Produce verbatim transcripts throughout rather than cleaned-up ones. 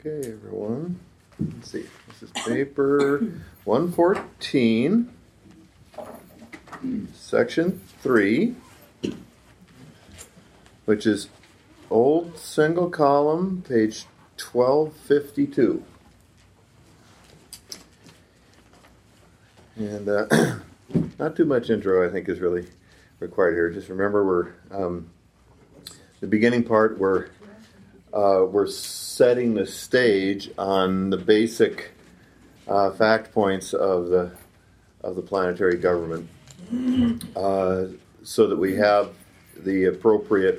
Okay, everyone. Let's see. This is paper one fourteen, section three, which is old single column, page twelve fifty-two. And uh, not too much intro, I think, is really required here. Just remember, we're um, the beginning part. We're uh, we're setting the stage on the basic uh, fact points of the of the planetary government, uh, so that we have the appropriate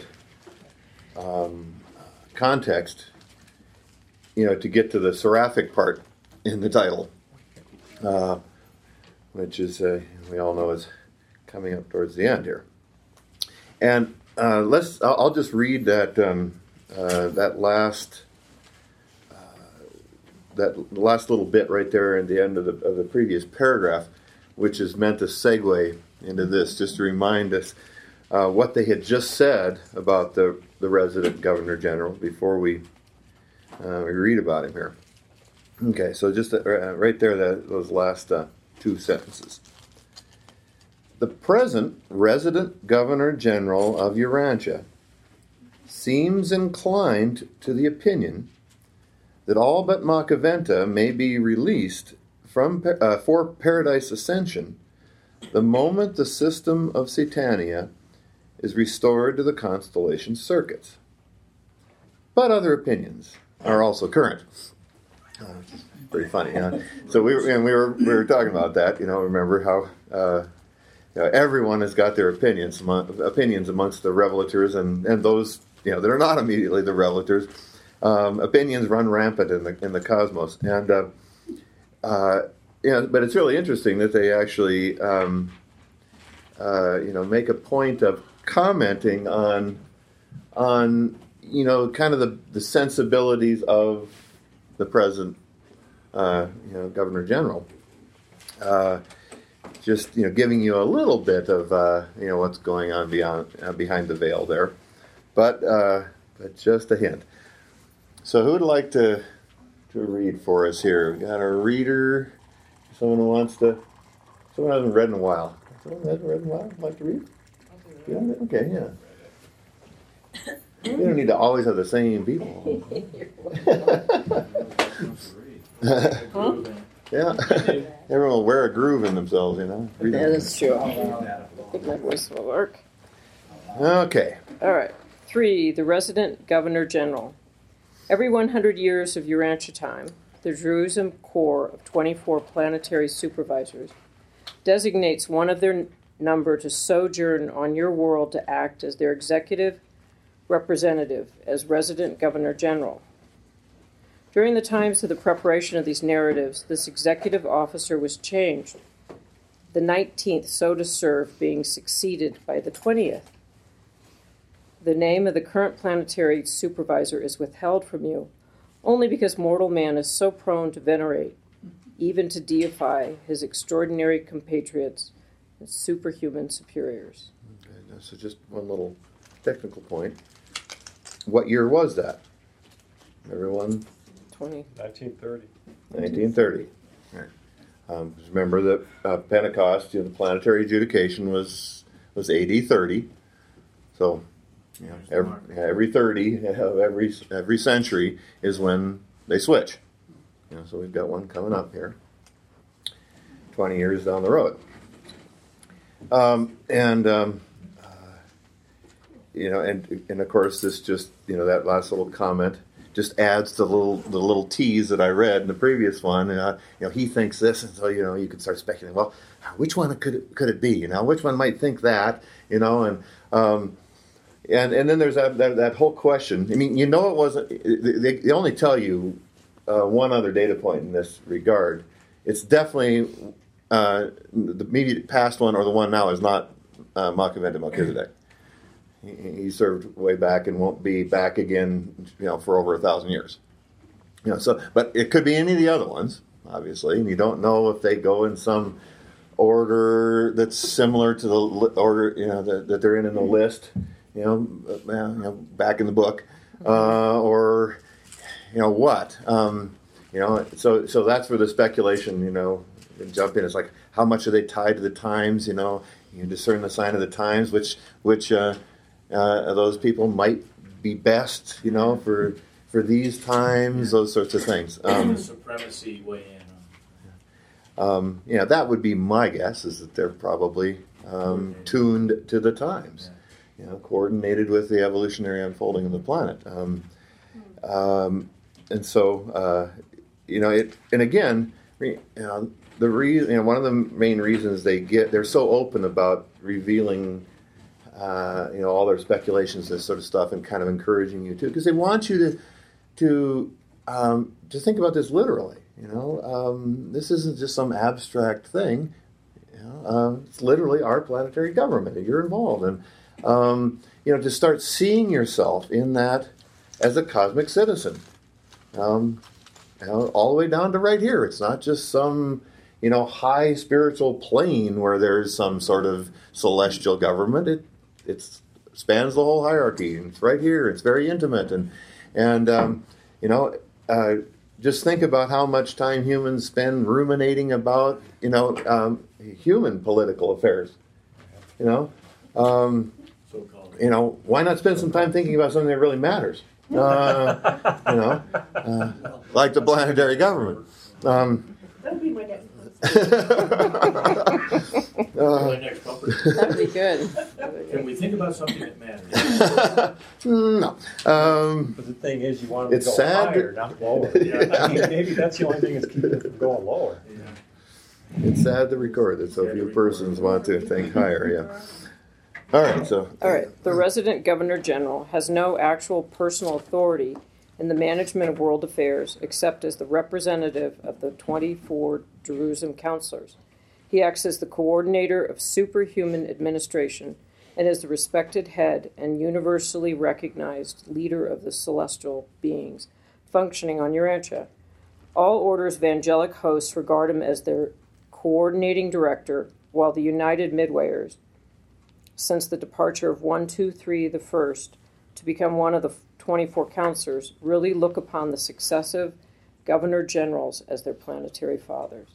um, context, you know, to get to the seraphic part in the title. Uh, which is, uh, we all know, is coming up towards the end here. And uh, let's, I'll, I'll just read that um, uh, that last uh, that last little bit right there at the end of the of the previous paragraph, which is meant to segue into this, just to remind us uh, what they had just said about the the resident governor general before we uh, we read about him here. Okay, so just uh, right there, that those last. Uh, Two sentences. The present resident governor general of Urantia seems inclined to the opinion that all but Makaventa may be released from uh, for paradise ascension the moment the system of Satania is restored to the constellation circuits. But other opinions are also current. Uh, pretty funny, huh? So we were, and we were we were talking about that. You know, remember how uh, you know, everyone has got their opinions among, opinions amongst the revelators and, and those you know that are not immediately the revelators. Um, opinions run rampant in the in the cosmos, and uh, uh, you know, but it's really interesting that they actually um, uh, you know make a point of commenting on on you know kind of the, the sensibilities of the present, uh, you know, Governor General, uh, just you know, giving you a little bit of uh, you know what's going on beyond uh, behind the veil there, but uh, but just a hint. So, who would like to to read for us here? We got a reader, someone who wants to. Someone who hasn't read in a while. Someone who hasn't read in a while. Like to read? Yeah. Okay. Yeah. You don't need to always have the same people. Huh? Yeah. Everyone will wear a groove in themselves, you know. Read that is true. I think my voice will work. Okay. All right. Three, the resident governor general. Every one hundred years of Urantia time, the Jerusalem Corps of twenty-four planetary supervisors designates one of their number to sojourn on your world to act as their executive representative as resident governor general. During the times of the preparation of these narratives, this executive officer was changed, the nineteenth so to serve being succeeded by the twentieth. The name of the current planetary supervisor is withheld from you only because mortal man is so prone to venerate, even to deify, his extraordinary compatriots and superhuman superiors. Okay, so just one little technical point. What year was that? Everyone? twenty. nineteen thirty. nineteen thirty. Right. Um, remember that uh, Pentecost, you know, the planetary adjudication was was A D thirty. So, you know, every, every thirty of every every century is when they switch. You know, so we've got one coming up here, twenty years down the road. Um, and um, You know, and and of course, this just you know that last little comment just adds to the little the little tease that I read in the previous one. And uh, you know, he thinks this, and so you know, you can start speculating. Well, which one could it, could it be? You know, which one might think that? You know, and um, and and then there's that, that that whole question. I mean, you know, it wasn't. They, they only tell you uh, one other data point in this regard. It's definitely uh, the immediate past one or the one now is not uh, Makaventa Melchizedek. He served way back and won't be back again, you know, for over a thousand years. You know, so but it could be any of the other ones, obviously, and you don't know if they go in some order that's similar to the order, you know, that, that they're in in the list, you know, uh, you know, back in the book, uh, or you know what? Um, you know, so so that's where the speculation, you know, jump in. It's like, how much are they tied to the times? You know, you discern the sign of the times, which which uh, uh, those people might be best, you know, for for these times, those sorts of things. Um, Supremacy way in. Um, you know, that would be my guess, is that they're probably um, tuned to the times, you know, coordinated with the evolutionary unfolding of the planet. Um, um, and so, uh, you know, it, and again, you know, the re- you know, one of the main reasons they get, they're so open about revealing, uh, you know, all their speculations, this sort of stuff, and kind of encouraging you to, because they want you to, to, um, to think about this literally. You know, um, this isn't just some abstract thing. You know, uh, it's literally our planetary government. You're involved, and um, you know, to start seeing yourself in that as a cosmic citizen, um, you know, all the way down to right here. It's not just some, you know, high spiritual plane where there's some sort of celestial government. It it spans the whole hierarchy. And it's right here. It's very intimate, and and um, you know. Uh, Just think about how much time humans spend ruminating about, you know, um, human political affairs. You know, um, you know, why not spend some time thinking about something that really matters? Uh, you know, uh, like the planetary government. Um, That'd be my next uh, That'd be good. Can we think about something that matters? no. Um, But the thing is, you want them to It's go sad higher, to- not lower. Yeah. I mean, maybe that's the only thing that's keeping it from going lower. Yeah. it's sad to record that so few persons want to think higher. Yeah. All right. So. All right. The resident governor general has no actual personal authority in the management of world affairs except as the representative of the twenty-four Jerusalem councilors. He acts as the coordinator of superhuman administration and is the respected head and universally recognized leader of the celestial beings functioning on Urantia. All orders of angelic hosts regard him as their coordinating director, while the United Midwayers, since the departure of one, two, three, the first, to become one of the twenty-four counselors, really look upon the successive governor generals as their planetary fathers.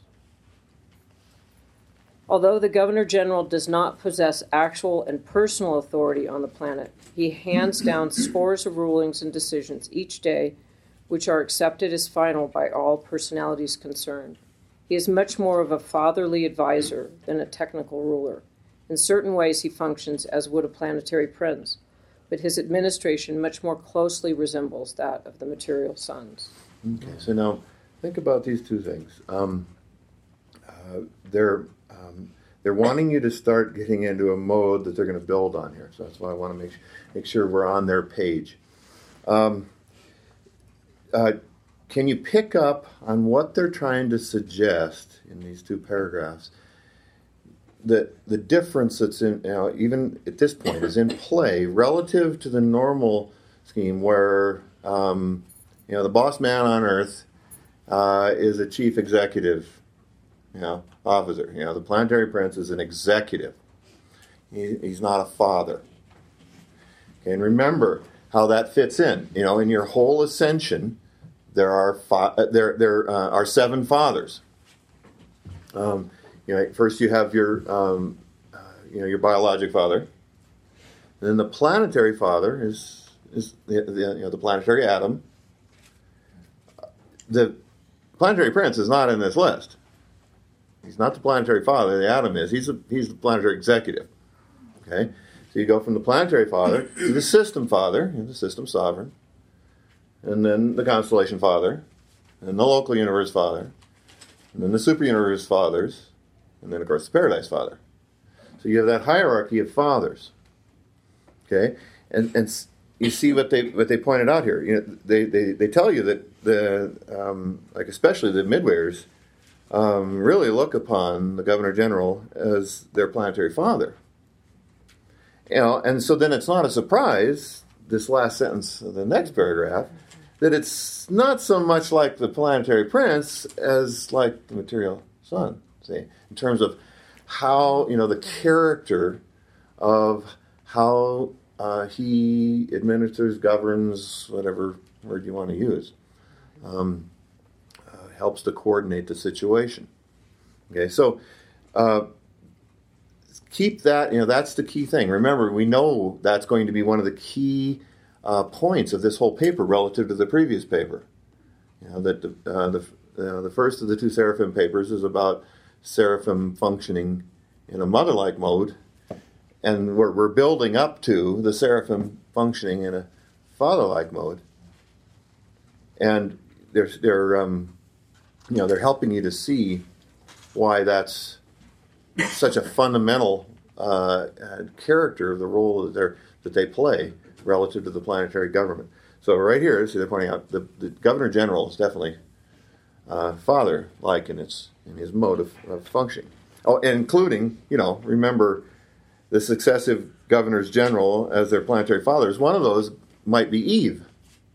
Although the governor general does not possess actual and personal authority on the planet, he hands down scores of rulings and decisions each day, which are accepted as final by all personalities concerned. He is much more of a fatherly advisor than a technical ruler. In certain ways, he functions as would a planetary prince, but his administration much more closely resembles that of the material sons. Okay, so now think about these two things. Um, uh, they're um, they're wanting you to start getting into a mode that they're going to build on here. So that's why I want to make make sure we're on their page. Um, uh, can you pick up on what they're trying to suggest in these two paragraphs? The the difference that's in, you know, even at this point, is in play relative to the normal scheme where um, you know the boss man on Earth uh, is a chief executive, you know, officer. You know, the planetary prince is an executive. He, he's not a father. Okay, and remember how that fits in. You know, in your whole ascension, there are fa- there there uh, are seven fathers. Um, You know, first you have your, um, uh, you know, your biologic father, and then the planetary father is is the, the you know the planetary Adam. The planetary prince is not in this list. He's not the planetary father. The Adam is. He's a, he's the planetary executive. Okay, so you go from the planetary father to the system father, you know, the system sovereign, and then the constellation father, and the local universe father, and then the super universe fathers. And then, of course, the Paradise Father. So you have that hierarchy of fathers. Okay, and and you see what they what they pointed out here. You know, they they, they tell you that the um, like especially the Midwayers um, really look upon the Governor General as their planetary father. You know, and so then it's not a surprise, this last sentence of the next paragraph, that it's not so much like the planetary prince as like the material son. See, in terms of how, you know, the character of how uh, he administers, governs, whatever word you want to use. um, uh, helps to coordinate the situation. Okay, so uh, keep that, you know, that's the key thing. Remember, we know that's going to be one of the key uh, points of this whole paper relative to the previous paper. You know, that the, uh, the, uh, the first of the two Seraphim papers is about Seraphim functioning in a mother-like mode, and we're, we're building up to the Seraphim functioning in a father-like mode. And they're, they're um, you know, they're helping you to see why that's such a fundamental uh, character of the role that, they're, that they play relative to the planetary government. So right here, see, they're pointing out the, the Governor General is definitely uh, father-like in its in his mode of, of functioning. Oh, including, you know, remember the successive governors general as their planetary fathers. One of those might be Eve.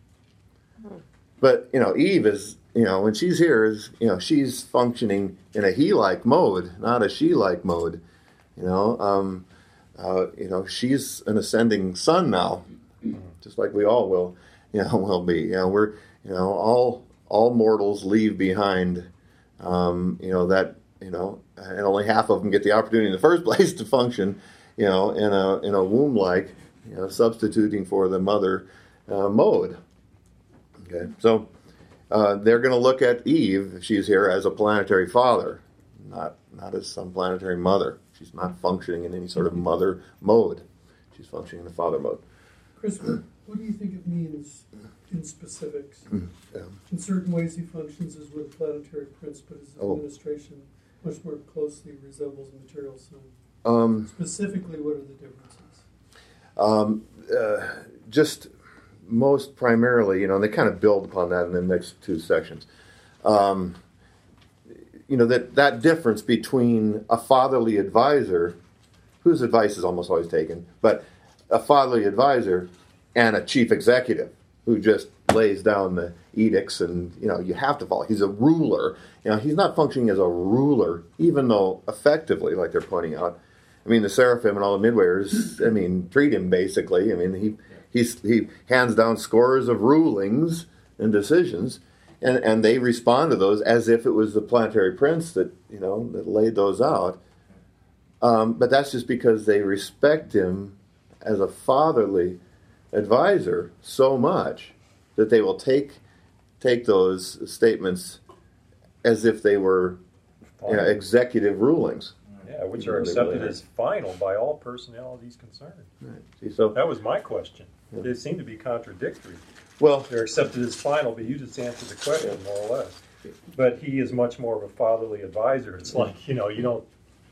But, you know, Eve is, you know, when she's here, is, you know, she's functioning in a he-like mode, not a she-like mode. You know, um, uh, you know, she's an ascending sun now, just like we all will, you know, will be. You know, we're, you know, all all mortals leave behind, um, you know, that, you know, and only half of them get the opportunity in the first place to function, you know, in a in a womb-like, you know, substituting for the mother uh, mode. Okay, so uh, they're going to look at Eve, if she's here, as a planetary father, not not as some planetary mother. She's not functioning in any sort of mother mode. She's functioning in a father mode. Chris, what, what do you think it means in specifics? Yeah. In certain ways he functions as with a planetary prince, but his Oh. administration much more closely resembles a material sun. Um, Specifically, what are the differences? um, uh, just most primarily, you know, and they kind of build upon that in the next two sections. Um, you know, that, that difference between a fatherly advisor, whose advice is almost always taken, but a fatherly advisor and a chief executive who just lays down the edicts and, you know, you have to follow. He's a ruler. You know, he's not functioning as a ruler, even though effectively, like they're pointing out, I mean, the Seraphim and all the midwayers, I mean, treat him basically. I mean, he he's, he hands down scores of rulings and decisions, and, and they respond to those as if it was the planetary prince that, you know, that laid those out. Um, but that's just because they respect him as a fatherly advisor so much that they will take take those statements as if they were, you know, executive rulings. Yeah, which You are know, they accepted really as final by all personalities concerned. Right. See, so That was my question. Yeah. They seem to be contradictory. well, They're accepted as final, but you just answered the question, more or less. But he is much more of a fatherly advisor. It's like, you know, you don't...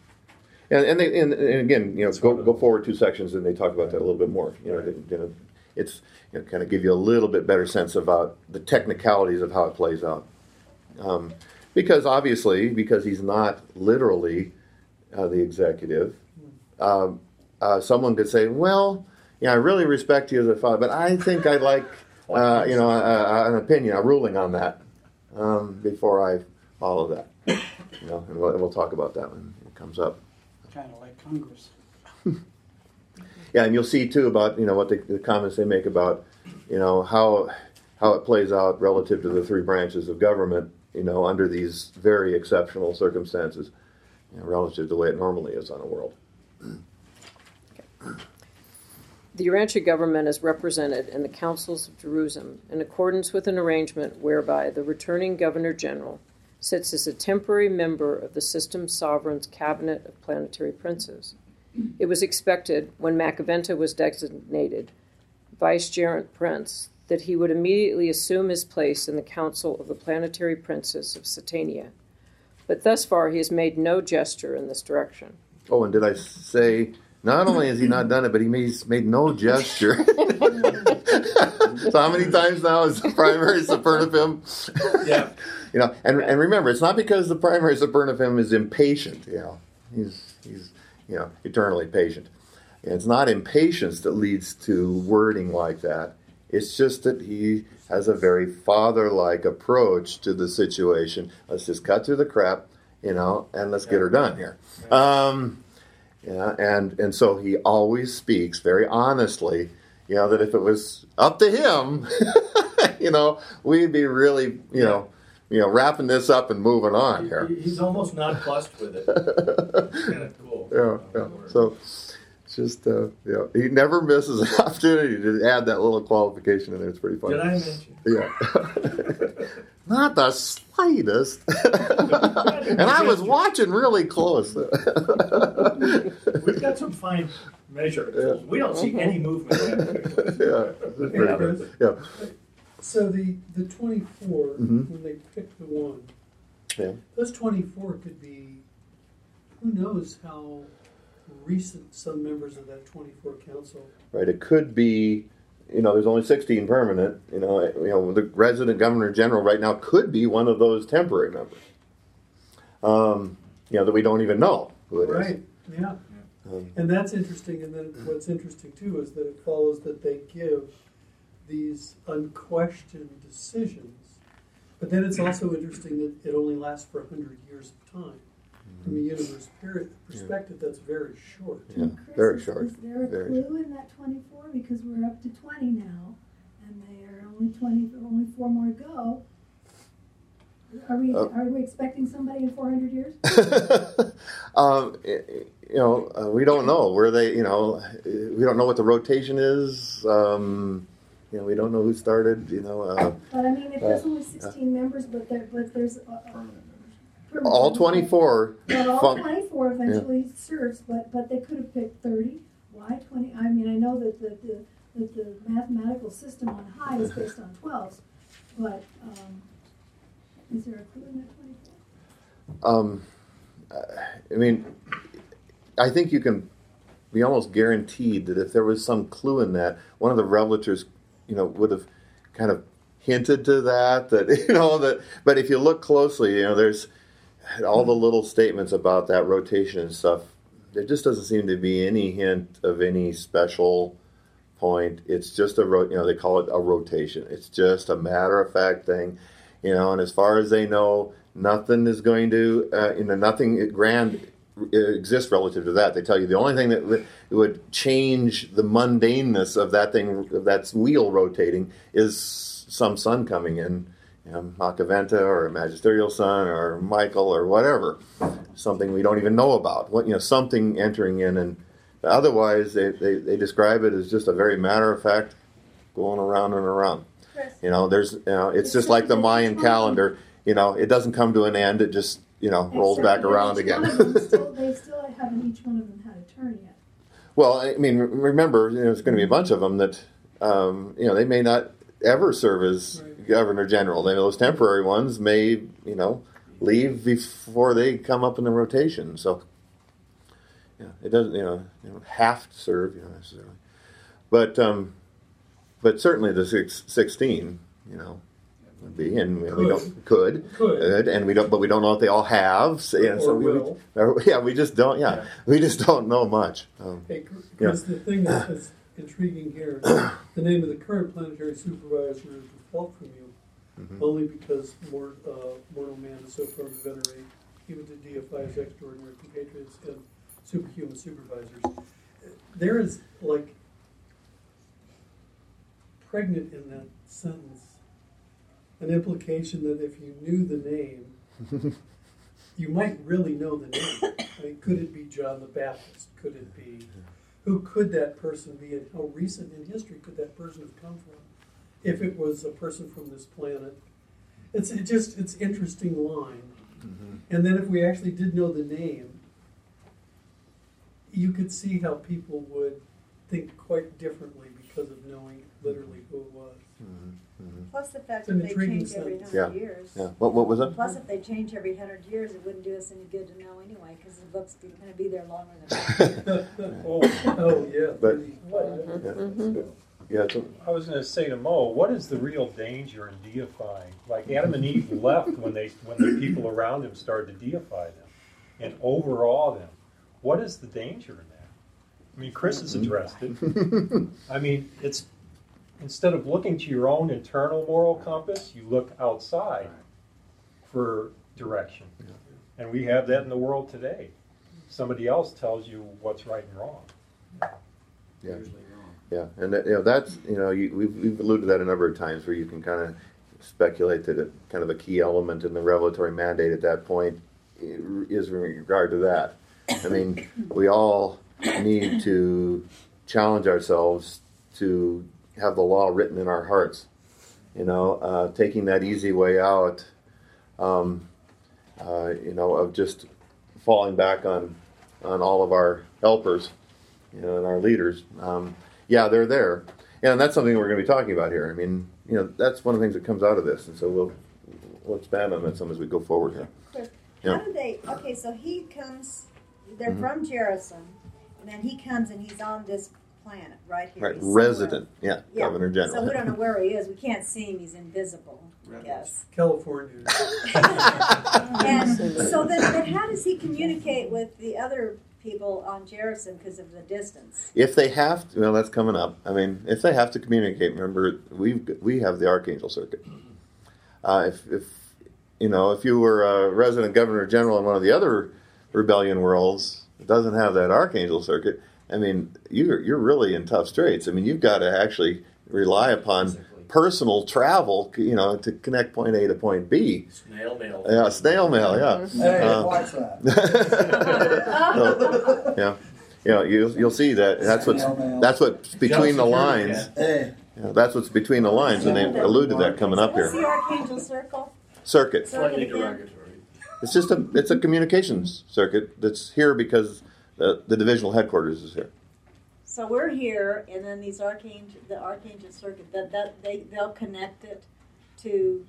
and and, they, and and again, you know, It's go one of go the- forward two sections and they talk about that a little bit more. You know, Right. they, you know it's, you know, kind of give you a little bit better sense about the technicalities of how it plays out. Um, because obviously, because he's not literally uh, the executive, um, uh, someone could say, well, yeah, I really respect you as a father, but I think I'd like, uh, you know, a, a, an opinion, a ruling on that um, before I follow that. You know, and we'll, we'll talk about that when it comes up. Kind of like Congress. Yeah, and you'll see too about, you know, what the, the comments they make about, you know, how how it plays out relative to the three branches of government, you know, under these very exceptional circumstances, you know, relative to the way it normally is on a world. The Urantia government is represented in the councils of Jerusalem in accordance with an arrangement whereby the returning Governor General sits as a temporary member of the System Sovereign's cabinet of planetary princes. It was expected, when Macaventa was designated vicegerent prince, that he would immediately assume his place in the council of the planetary princes of Satania. But thus far he has made no gesture in this direction. Oh, and did I say, not only has he not done it, but he made, made no gesture. So how many times now is the primary Supernifim? Yeah. You know, and and remember, it's not because the primary Supernifim is impatient. You know, he's he's you know eternally patient. And it's not impatience that leads to wording like that. It's just that he has a very father-like approach to the situation. Let's just cut through the crap, you know, and let's get her done here. Um, yeah, and and so he always speaks very honestly. You know, that if it was up to him, you know, we'd be really, you know, you know, wrapping this up and moving on here. He- He's almost nonplussed with it. It's kind of cool. Yeah, yeah. So it's just, uh, you know, he never misses an opportunity to add that little qualification in there. It's pretty funny. Did I mention? Yeah. Not the slightest. And I was watching really close. We've got some fine measure tools. We don't see any movement. Yeah. It's pretty Yeah. good. Yeah. So the, the twenty-four, Mhm. when they pick the one, Yeah. those twenty-four could be, who knows how recent some members of that twenty-four council. Right. It could be, you know, there's only sixteen permanent. You know, you know, the resident governor general right now could be one of those temporary members. Um, you know, that we don't even know who it is. Right, yeah. Um, And that's interesting, and then what's interesting too is that it follows that they give these unquestioned decisions. But then it's also interesting that it only lasts for one hundred years of time. From a universe period perspective, that's very short. yeah. Chris, Very is- short. Is there a Very clue in that twenty-four? Because we're up to twenty now, and they are only twenty, only four more to go. Are we, Uh, are we expecting somebody in four hundred years? um, you know, uh, we don't know where they, you know, we don't know what the rotation is. Um, you know, we don't know who started, you know. Uh, But I mean, if there's Uh, only sixteen members, but there, but there's. uh, uh, all twenty-four. But all fun- twenty-four eventually serves, but, but they could have picked thirty. Why twenty? I mean, I know that the, the, that the mathematical system on high is based on twelves, but, um, is there a clue in that twenty-four? Um, I mean, I think you can be almost guaranteed that if there was some clue in that, one of the revelators, you know, would have kind of hinted to that, that, you know, that, but if you look closely, you know, there's all the little statements about that rotation and stuff. There just doesn't seem to be any hint of any special point. It's just a, ro- you know, they call it a rotation. It's just a matter of fact thing, you know, and as far as they know, nothing is going to, uh, you know, nothing grand exists relative to that. They tell you the only thing that w- would change the mundaneness of that thing, of that wheel rotating, is some sun coming in, you know, Macaventa or a magisterial sun or Michael or whatever, something we don't even know about. What, you know, something entering in, and otherwise they, they, they describe it as just a very matter of fact going around and around. Chris? You know, there's, you know, it's just like the Mayan calendar. You know, it doesn't come to an end. It just, you know, rolls Except back that around each again. one of them still, they still haven't each one of them had a turn yet. Well, I mean, re- remember, you know, there's going to be a bunch of them that, um, you know, they may not ever serve as Right. governor general. They, those temporary ones may, you know, leave before they come up in the rotation. So, yeah, it doesn't, you know, you don't have to serve, you know, necessarily. But, um, but certainly the six, sixteen, you know, would be, and we, we don't could, Could. and we don't, but we don't know if they all have. So, yeah, so Or we, will. or- yeah, we just don't. Yeah, Yeah. we just don't know much. Um, Hey, Chris, the thing that is intriguing here, the name of the current planetary supervisor is withheld from you, Mhm. only because mor- uh, mortal man is so prone to venerate, even to deify as extraordinary compatriots and superhuman supervisors. There is, like, pregnant in that sentence an implication that if you knew the name, you might really know the name. I mean, could it be John the Baptist? Could it be, who could that person be, and how recent in history could that person have come from? If it was a person from this planet, it's it just it's interesting line. Mhm. And then if we actually did know the name, you could see how people would think quite differently because of knowing literally who it was. Mhm. Mhm. Plus the fact It's an that they intriguing change every sentence. hundred Yeah. years. Yeah. What what was it? Plus, if they change every hundred years, it wouldn't do us any good to know anyway, because the book's going to be there longer than oh, oh yeah. But- thirty-five. Yeah, that's good. Yeah, it's a, I was going to say to Mo, what is the real danger in deifying? Like Adam and Eve left when they when the people around them started to deify them and overawe them. What is the danger in that? I mean, Chris has addressed it. I mean, it's instead of looking to your own internal moral compass, you look outside for direction. And we have that in the world today. Somebody else tells you what's right and wrong. yeah. Usually wrong. Yeah, and that, you know that's you know you, we've we've alluded to that a number of times where you can kind of speculate that it, kind of a key element in the revelatory mandate at that point is in regard to that. I mean, we all need to challenge ourselves to have the law written in our hearts. You know, uh, taking that easy way out. Um, uh, you know, of just falling back on on all of our helpers, you know, and our leaders. Um, yeah, they're there, and that's something we're going to be talking about here. I mean, you know, that's one of the things that comes out of this, and so we'll we'll expand on that some as we go forward here. Chris, Yeah. how do they? Okay, so he comes. They're Mhm. from Jerison, and then he comes and he's on this planet right here. Right, He's somewhere. resident, yeah, Yeah. Governor General. So we don't know where he is. We can't see him. He's invisible. I guess. California. And so then, then how does he communicate with the other people on Jerison because of the distance? If they have to, well, that's coming up. I mean, if they have to communicate, remember, we we have the Archangel Circuit. Uh, if, if, you know, if you were a resident Governor General in one of the other rebellion worlds that doesn't have that Archangel Circuit, I mean, you're, you're really in tough straits. I mean, you've got to actually rely upon personal travel, you know, to connect point A to point B. Snail mail. Yeah, snail mail, yeah. Hey, Uh, watch that. So, yeah, you know, you'll, you'll see that that's what's that's what's between the lines. Hey, You know, that's what's between the lines, and they allude to that coming up What's the here. Archangel Circle? Circuit. Circuit again? It's just a it's a communications circuit that's here because the, the divisional headquarters is here. So we're here, and then these archangel, the Archangel Circuit, that, that they they'll connect it to.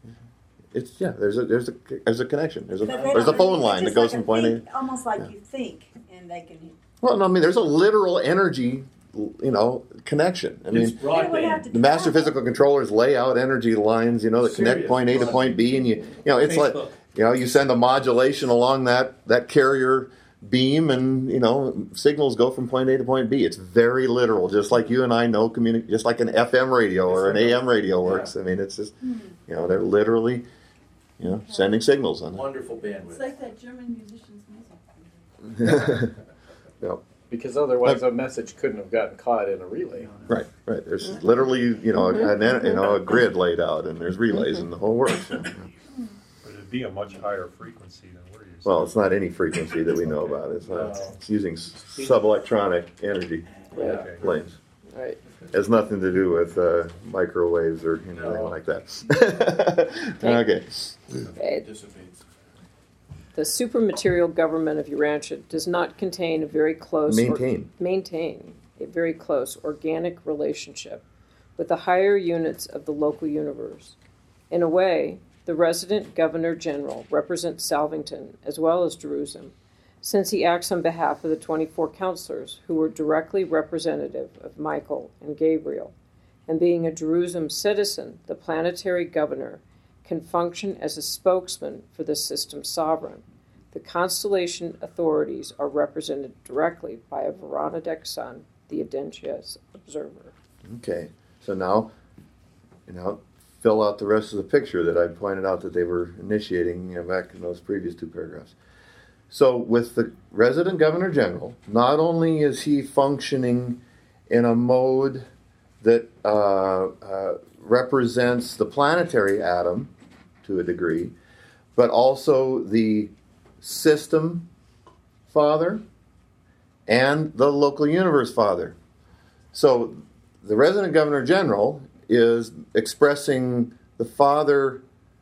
It's yeah. There's a there's a there's a connection. There's a But they there's a don't- phone it's line that just goes like from point A. think, almost like Yeah. you think, and they can. Well, no, I mean there's a literal energy, you know, connection. I mean. It's They would have broadband. to The master travel. physical controllers lay out energy lines, you know, that connect Serious. point A to point B, and you, you know, it's like, Facebook. you know, you send a modulation along that that carrier beam, and you know, signals go from point A to point B. It's very literal, just like you and I know, communi- just like an F M radio or an A M radio works. I mean, it's just, you know, they're literally, you know, sending signals on Wonderful It's bandwidth. like that German musician's music. it. Yep. Because otherwise, a message couldn't have gotten caught in a relay. Right, right. There's literally, you know, an, you know, a grid laid out, and there's relays, and the whole works. But it'd be a much higher frequency than we're using. Well, it's not any frequency that we know about. It's not. It's using s- subelectronic energy Okay. lanes. Right. It has nothing to do with uh, microwaves or anything No. like that. Okay. Okay. Dissipates. The supermaterial government of Urantia does not contain a very close Maintain. Or, maintain a very close organic relationship with the higher units of the local universe. In a way, the resident governor general represents Salvington as well as Jerusalem, since he acts on behalf of the twenty-four counselors who were directly representative of Michael and Gabriel. And being a Jerusalem citizen, the planetary governor can function as a spokesman for the system's sovereign. The constellation authorities are represented directly by a Veronadek son, the Audentius observer. Okay. So now, you know, fill out the rest of the picture that I pointed out that they were initiating, you know, back in those previous two paragraphs. So with the resident governor general, not only is he functioning in a mode that uh, uh, represents the planetary atom to a degree, but also the system father and the local universe father. So the resident governor general is expressing the father,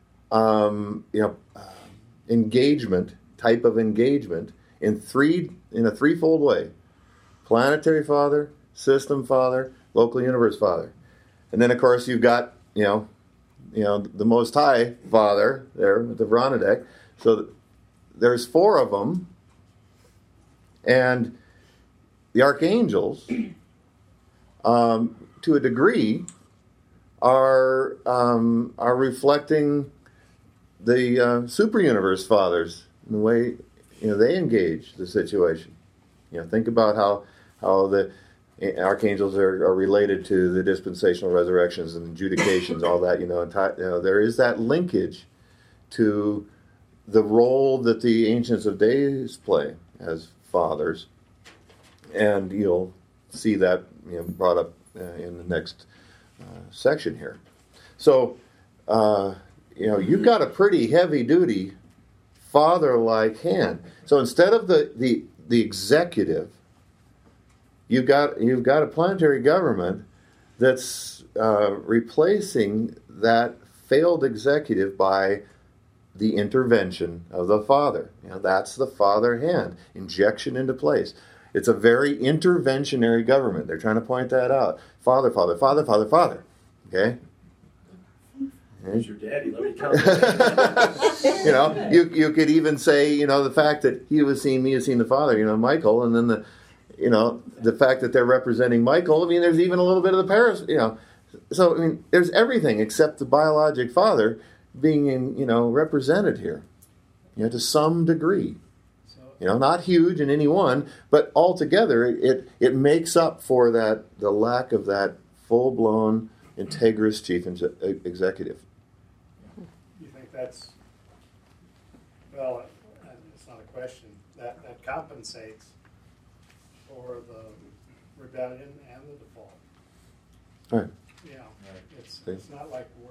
um, you know, uh, engagement type of engagement in three in a threefold way: planetary father, system father, local universe father, and then of course you've got you know, you know the Most High Father there with the Veronadek. So there's four of them, and the archangels, um, to a degree, are um, are reflecting the uh, super universe fathers in the way you know they engage the situation. You know, think about how how the archangels are, are related to the dispensational resurrections and adjudications, all that. You know, and ti- you know, there is that linkage to the role that the Ancients of Days play as fathers, and you'll see that you know, brought up uh, in the next uh, section here. So, uh, you know, you've got a pretty heavy-duty father-like hand. So instead of the, the, the executive, you've got you've got a planetary government that's uh, replacing that failed executive by the intervention of the father. You know, that's the father hand, injection into place. It's a very interventionary government. They're trying to point that out. Father, father, father, father, father. Okay? Who's your daddy? Let me count. You know, you you could even say, you know, the fact that he was seeing me has seen the father, you know, Michael, and then the, you know, the fact that they're representing Michael. I mean, there's even a little bit of the Paris, you know. So, I mean, there's everything except the biologic father being, in, you know, represented here, you know, to some degree. You know, not huge in any one, but altogether it it makes up for that the lack of that full-blown, integrous chief executive. You think that's, well, it's not a question, that, that compensates for the rebellion and the default. Right. You know, it's, it's not like we're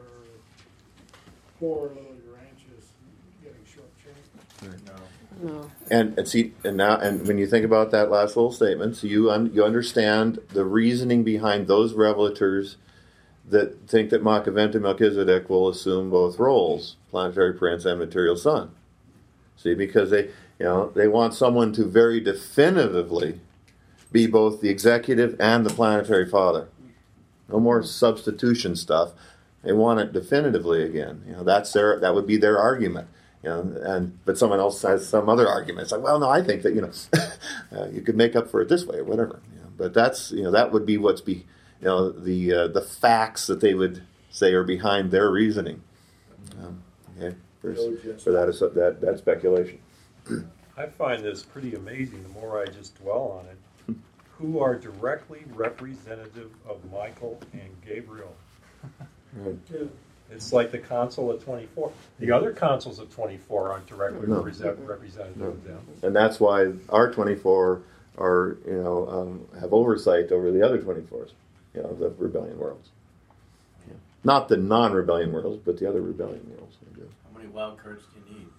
poor little ranches getting shortchanged. Right. No. No. And, and see, and now, and when you think about that last little statement, so you un, you understand the reasoning behind those revelators that think that Makaventa Melchizedek will assume both roles, planetary prince and material son. See, because they, you know, they want someone to very definitively be both the executive and the planetary father. No more substitution stuff. They want it definitively again. You know, that's their that would be their argument. You know, and but someone else has some other argument. It's like, well, no, I think that you know, uh, you could make up for it this way or whatever. You know, but that's you know that would be what's be you know the uh, the facts that they would say are behind their reasoning. Um, okay, for, for that is that that speculation. I find this pretty amazing. The more I just dwell on it, who are directly representative of Michael and Gabriel. Right. Yeah. It's like the consul of twenty-four. The other consuls of twenty-four aren't directly No. represent, representative No. of them. And that's why our twenty-four are, you know, um, have oversight over the other twenty-fours, you know, the rebellion worlds. Yeah. Not the non-rebellion worlds, but the other rebellion worlds. How many wild cards do you need?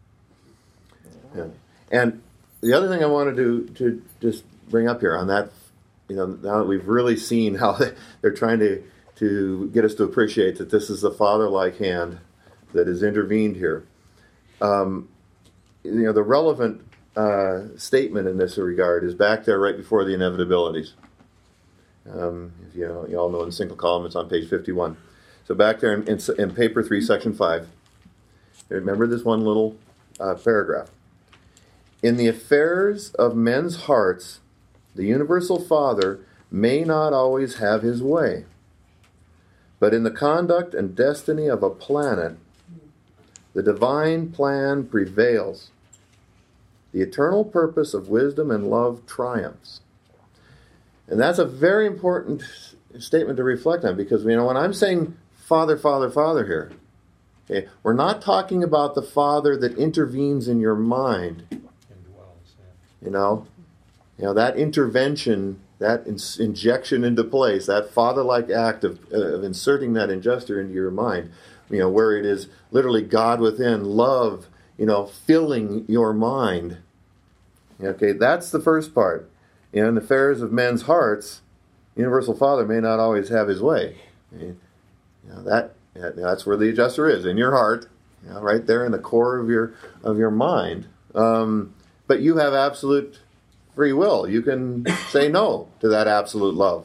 Yeah. And the other thing I wanted to, to just bring up here on that, you know, now that we've really seen how they, they're trying to to get us to appreciate that this is the father-like hand that has intervened here. Um, you know, the relevant uh, statement in this regard is back there right before the inevitabilities. Um, if you know, you all know in the single column, it's on page fifty-one. So back there in, in, in paper three, section five. Remember this one little uh, paragraph. In the affairs of men's hearts, the universal Father may not always have his way. But in the conduct and destiny of a planet, the divine plan prevails. The eternal purpose of wisdom and love triumphs. And that's a very important statement to reflect on, because you know when I'm saying Father, Father, Father here, okay, we're not talking about the Father that intervenes in your mind. Indwells, yeah. You know, you know that intervention, that in, injection into place, that father-like act of, uh, of inserting that ingestor into your mind, you know, where it is literally God within, love, you know, filling your mind. Okay, that's the first part. You know, in the affairs of men's hearts, Universal Father may not always have his way. You know, that that's where the adjuster is, in your heart, you know, right there in the core of your of your mind. Um, but you have absolute free will. You can say no to that absolute love.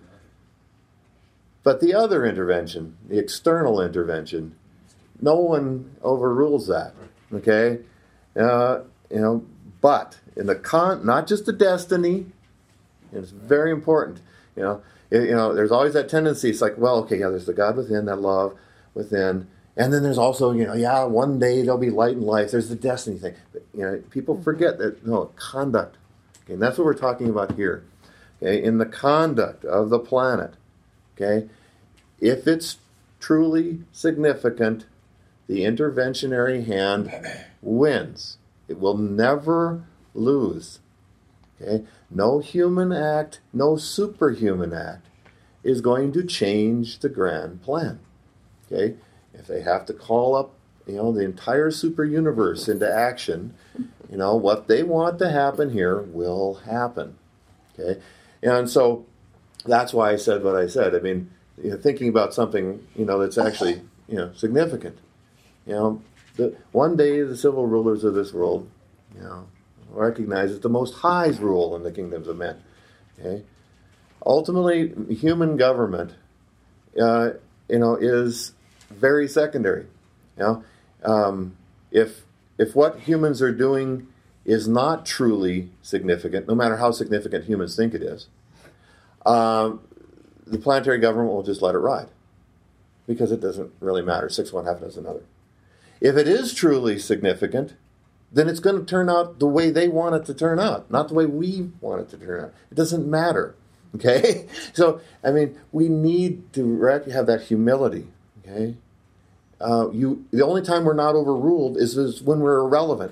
But the other intervention, the external intervention, no one overrules that. Okay, uh, you know. But in the con, not just the destiny. It's very important. You know, it, you know. There's always that tendency. It's like, well, okay, yeah. There's the God within, that love within, and then there's also, you know, yeah. One day there'll be light in life. There's the destiny thing. But, you know, people forget that no conduct. Okay, and that's what we're talking about here. Okay, in the conduct of the planet. Okay, if it's truly significant, the interventionary hand wins. It will never lose. Okay? No human act, no superhuman act is going to change the grand plan. Okay? If they have to call up, you know, the entire super universe into action, you know, what they want to happen here will happen. Okay? And so that's why I said what I said. I mean, you know, thinking about something, you know, that's actually, you know, significant. You know, the, one day the civil rulers of this world, you know, recognize that the Most High's rule in the kingdoms of men. Okay? Ultimately, human government, uh, you know, is very secondary. You know, um, if if what humans are doing is not truly significant, no matter how significant humans think it is, um, the planetary government will just let it ride because it doesn't really matter. Six one, half does another. If it is truly significant, then it's going to turn out the way they want it to turn out, not the way we want it to turn out. It doesn't matter. Okay? So, I mean, we need to rec- have that humility. Okay? Uh, you, the only time we're not overruled is, is when we're irrelevant.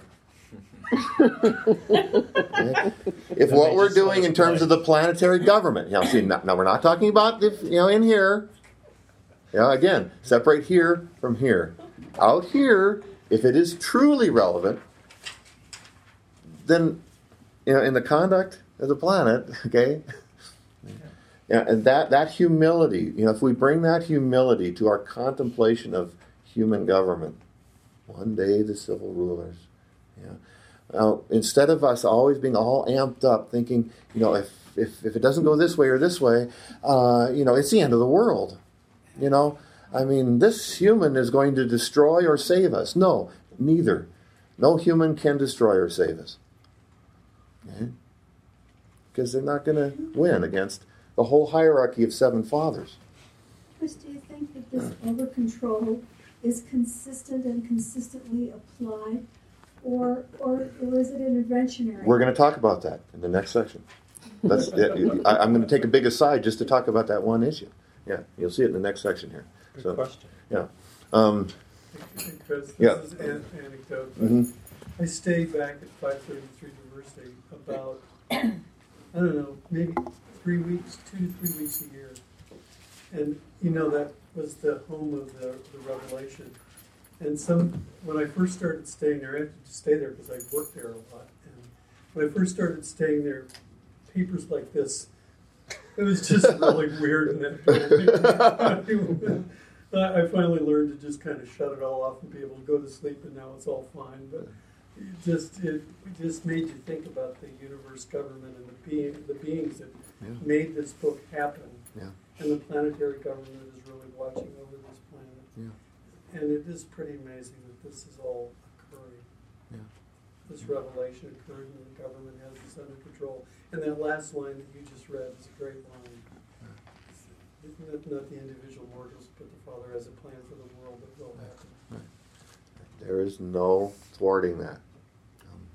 Okay? If what we're doing in terms of the planetary government, you know, see, now, now we're not talking about, if, you know, in here. You know, again, separate here from here. Out here, if it is truly relevant, then, you know, in the conduct of the planet, okay, yeah, and that, that humility, you know, if we bring that humility to our contemplation of human government, one day the civil rulers, yeah. Now, instead of us always being all amped up, thinking, you know, if if, if it doesn't go this way or this way, uh, you know, it's the end of the world. You know, I mean, this human is going to destroy or save us. No, neither. No human can destroy or save us. Okay? Because they're not going to win against the whole hierarchy of seven fathers. Chris, do you think that this over-control is consistent and consistently applied, or, or, or is it interventionary? We're going to talk about that in the next section. Let's, I, I'm going to take a big aside just to talk about that one issue. Yeah, you'll see it in the next section here. Good so, question. Yeah. Um, Chris, this yeah. is an anecdote. Mm-hmm. I stayed back at five thirty-three University about, I don't know, maybe three weeks, two to three weeks a year. And, you know, that was the home of the, the Revelation. And some, when I first started staying there, I had to stay there because I worked there a lot. And when I first started staying there, papers like this, it was just really weird in that building. I finally learned to just kind of shut it all off and be able to go to sleep, and now it's all fine. But it just it just made you think about the universe government and the being the beings that yeah. made this book happen. Yeah. And the planetary government is really watching over this planet. Yeah. And it is pretty amazing that this is all occurring. Yeah. This revelation occurred and the government has this under control. And that last line that you just read is a great line. Yeah. Not, not the individual mortals, but the Father has a plan for the world that will happen. Right. There is no thwarting that. Um,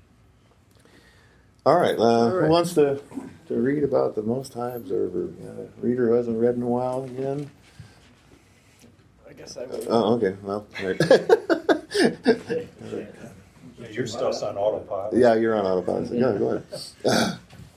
all right, uh, all right. Who wants to, to read about the Most High Observer? Uh, reader who hasn't read in a while again? I guess I will. Oh, okay. Well, all right. Yeah, your stuff's on autopilot. Yeah, you're on autopilot. So go, go ahead.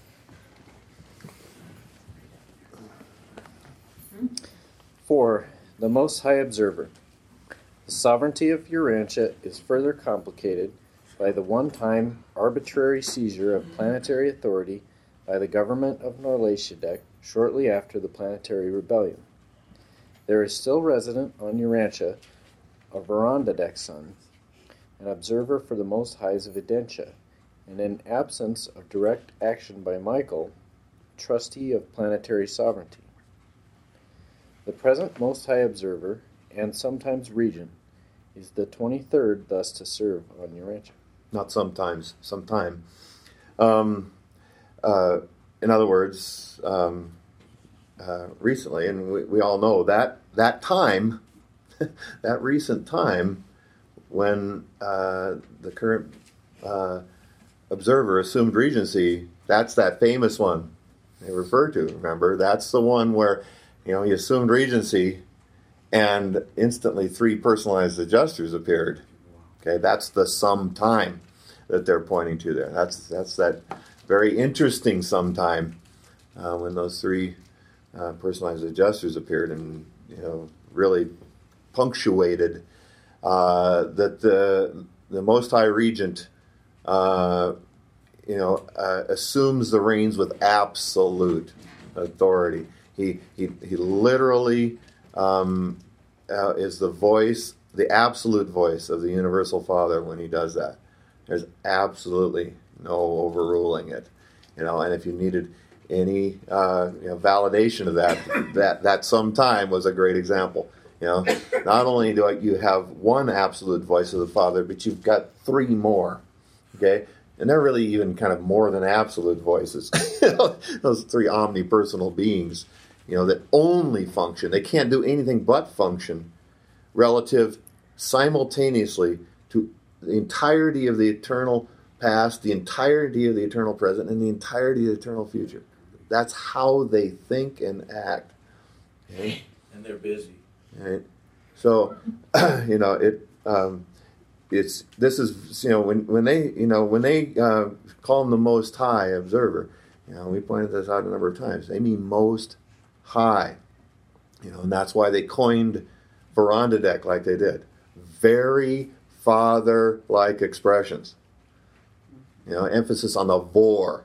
For the Most High Observer, the sovereignty of Urantia is further complicated by the one-time arbitrary seizure of planetary authority by the government of Norleshadek shortly after the planetary rebellion. There is still resident on Urantia a Verandadek son, an observer for the Most Highs of Edentia, and in absence of direct action by Michael, trustee of planetary sovereignty. The present Most High Observer, and sometimes Regent, is the twenty-third thus to serve on Urantia. Not sometimes, sometime. Um, uh, in other words, um, uh, recently, and we, we all know that that time, that recent time, when uh, the current uh, observer assumed regency, that's that famous one they refer to, remember? That's the one where, you know, he assumed regency and instantly three personalized adjusters appeared. Okay, that's the sometime that they're pointing to there. That's that's that very interesting sometime uh, when those three uh, personalized adjusters appeared and, you know, really punctuated uh, that the the Most High Regent, uh, you know, uh, assumes the reins with absolute authority. He he he literally um, uh, is the voice, the absolute voice of the Universal Father when he does that. There's absolutely no overruling it, you know. And if you needed any uh, you know, validation of that, that that sometime was a great example. You know, not only do you have one absolute voice of the Father, but you've got three more. Okay, and they're really even kind of more than absolute voices. Those three omnipersonal beings, you know, that only function. They can't do anything but function relative simultaneously to the entirety of the eternal past, the entirety of the eternal present, and the entirety of the eternal future. That's how they think and act. Okay? And they're busy. Right. So, you know, it um, it's this is you know when when they you know when they uh, call him the Most High Observer, you know, we pointed this out a number of times. They mean Most High, you know, and that's why they coined Verandadek like they did. Very Father-like expressions. You know, emphasis on the vor,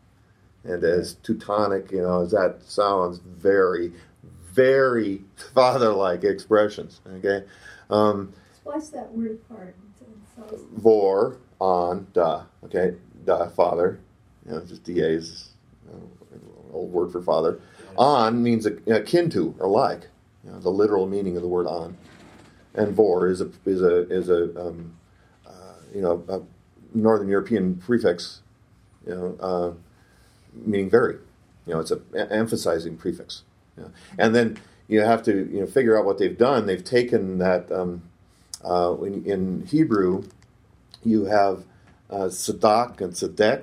and as Teutonic, you know, as that sounds, very. Very father-like expressions. Okay, um, Splice that word apart. So vor on da. Okay, da father. You know, just da is you know, an old word for father. On means akin to or like. You know, the literal meaning of the word on. And vor is a is a is a um, uh, you know a Northern European prefix. You know, uh, meaning very. You know, it's a, a emphasizing prefix. Yeah. And then you have to you know figure out what they've done. They've taken that um, uh, in, in Hebrew, you have uh, Sadak and Sadek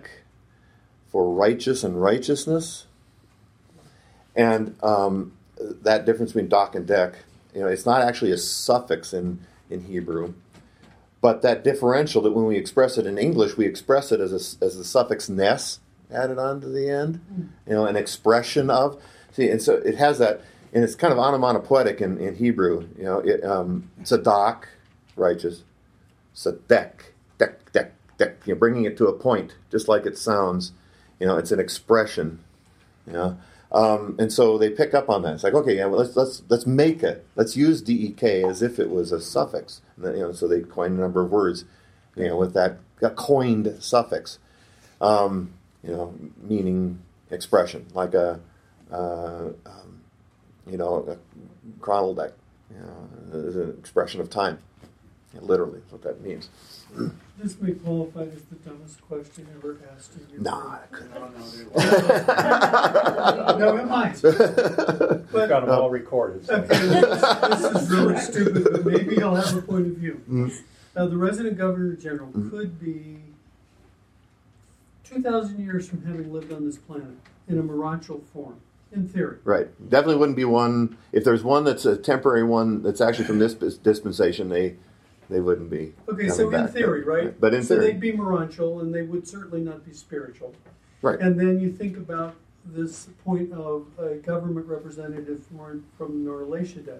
for righteous and righteousness, and um, that difference between dak and dek, you know, it's not actually a suffix in in Hebrew, but that differential that when we express it in English, we express it as a, as the suffix nes added on to the end, you know, an expression of. See, and so it has that, and it's kind of onomatopoetic in, in Hebrew. You know, it, um, Sadak, righteous, Sadek, dek, dek, dek. You know, bringing it to a point, just like it sounds. You know, it's an expression. You know, um, and so they pick up on that. It's like, okay, yeah, well, let's let's let's make it. Let's use dek as if it was a suffix. And then, you know, so they coined a number of words, you know, with that, that coined suffix. Um, you know, meaning expression, like a. Uh, um, you know, a chronodek, you know, is an expression of time. Yeah, literally, is what that means. This may qualify as the dumbest question ever asked in your No, life. I couldn't. No, it might. We've got them all recorded. So. Okay, this, this is really stupid, but maybe I'll have a point of view. Mm. Now, the resident governor general mm. could be two thousand years from having lived on this planet in a Morancho form. In theory. Right. Definitely wouldn't be one, if there's one that's a temporary one that's actually from this dispensation, they they wouldn't be. Okay, so in back. theory, right? But in so theory. they'd be Morancho, and they would certainly not be spiritual. Right. And then you think about this point of a government representative from, from Norleshadek,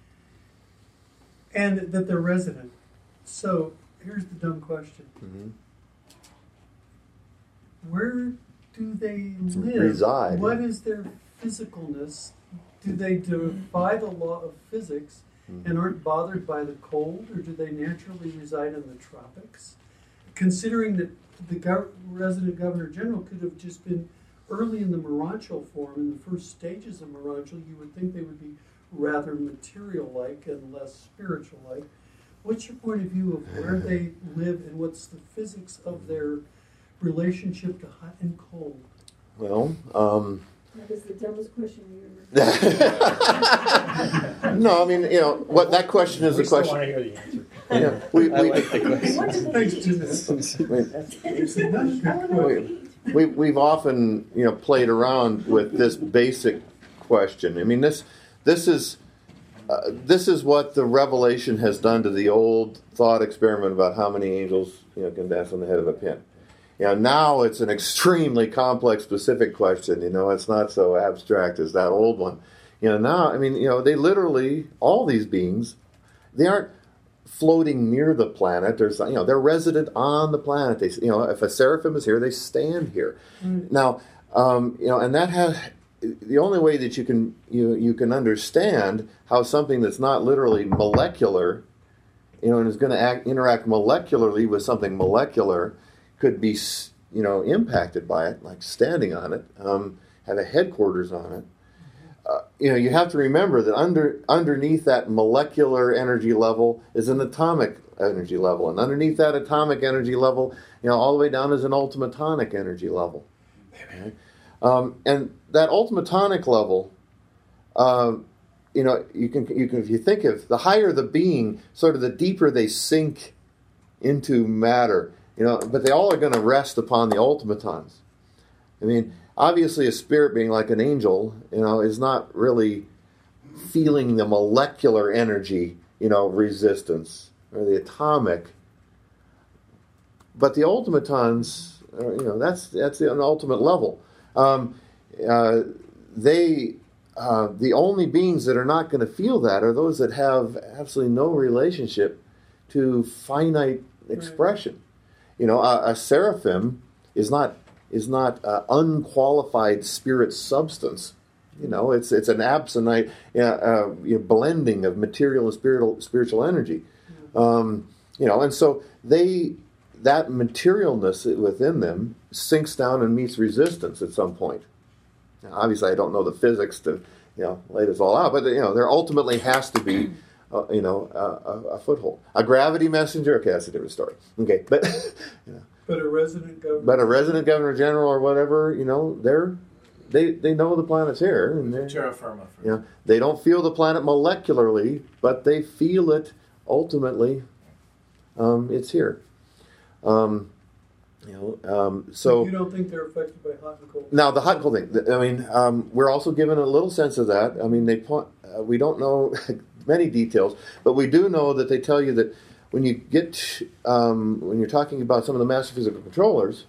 and that they're resident. So here's the dumb question. Mm-hmm. Where do they live? Reside. What is their physicalness? Do they defy the law of physics mm-hmm. and aren't bothered by the cold, or do they naturally reside in the tropics? Considering that the gov- resident governor general could have just been early in the Morancho form, in the first stages of Morancho, you would think they would be rather material-like and less spiritual-like. What's your point of view of where they live and what's the physics of their relationship to hot and cold? Well, um... that is the dumbest question you ever. No, I mean, you know, what that question is we the question. We still want to hear the answer. Yeah, we, I we, like the question. Thanks, Jesus. we, we, we've often, you know, played around with this basic question. I mean, this this is uh, this is what the revelation has done to the old thought experiment about how many angels, you know, can dance on the head of a pin. You know, now it's an extremely complex, specific question. You know, it's not so abstract as that old one. You know, now, I mean, you know, they literally, all these beings, they aren't floating near the planet. There's, you know, they're resident on the planet. They, you know, if a seraphim is here, they stand here. Mm. Now, um, you know, and that has, the only way that you can you you can understand how something that's not literally molecular, you know, and is going to act, interact molecularly with something molecular, could be, you know, impacted by it, like standing on it, um, have a headquarters on it. Uh, you know, you have to remember that under underneath that molecular energy level is an atomic energy level, and underneath that atomic energy level, you know, all the way down is an ultimatonic energy level. Okay? Um, and that ultimatonic level, uh, you know, you can you can if you think of the higher the being, sort of the deeper they sink into matter. You know, but they all are going to rest upon the ultimatons. I mean, obviously, a spirit being like an angel, you know, is not really feeling the molecular energy, you know, resistance or the atomic. But the ultimatons, are, you know, that's that's an ultimate level. Um, uh, they, uh, the only beings that are not going to feel that are those that have absolutely no relationship to finite expression. Right. You know, a, a seraphim is not is not uh, unqualified spirit substance. You know, it's it's an absentite uh, uh, you know, blending of material and spiritual spiritual energy. Um, you know, and so they that materialness within them sinks down and meets resistance at some point. Now, obviously, I don't know the physics to you know lay this all out, but you know, there ultimately has to be. Uh, you know, uh, a, a foothold. A gravity messenger, okay, that's a different story. Okay, but, you know. But a resident governor. But a resident governor general or whatever, you know, they're, they they know the planet's here. And terra firma. You know, they don't feel the planet molecularly, but they feel it ultimately. Um, it's here. Um, you know, um, so. You don't think they're affected by hot and cold? Now, the hot and cold thing, I mean, um, we're also given a little sense of that. I mean, they point, uh, we don't know many details, but we do know that they tell you that when you get um, when you're talking about some of the master physical controllers,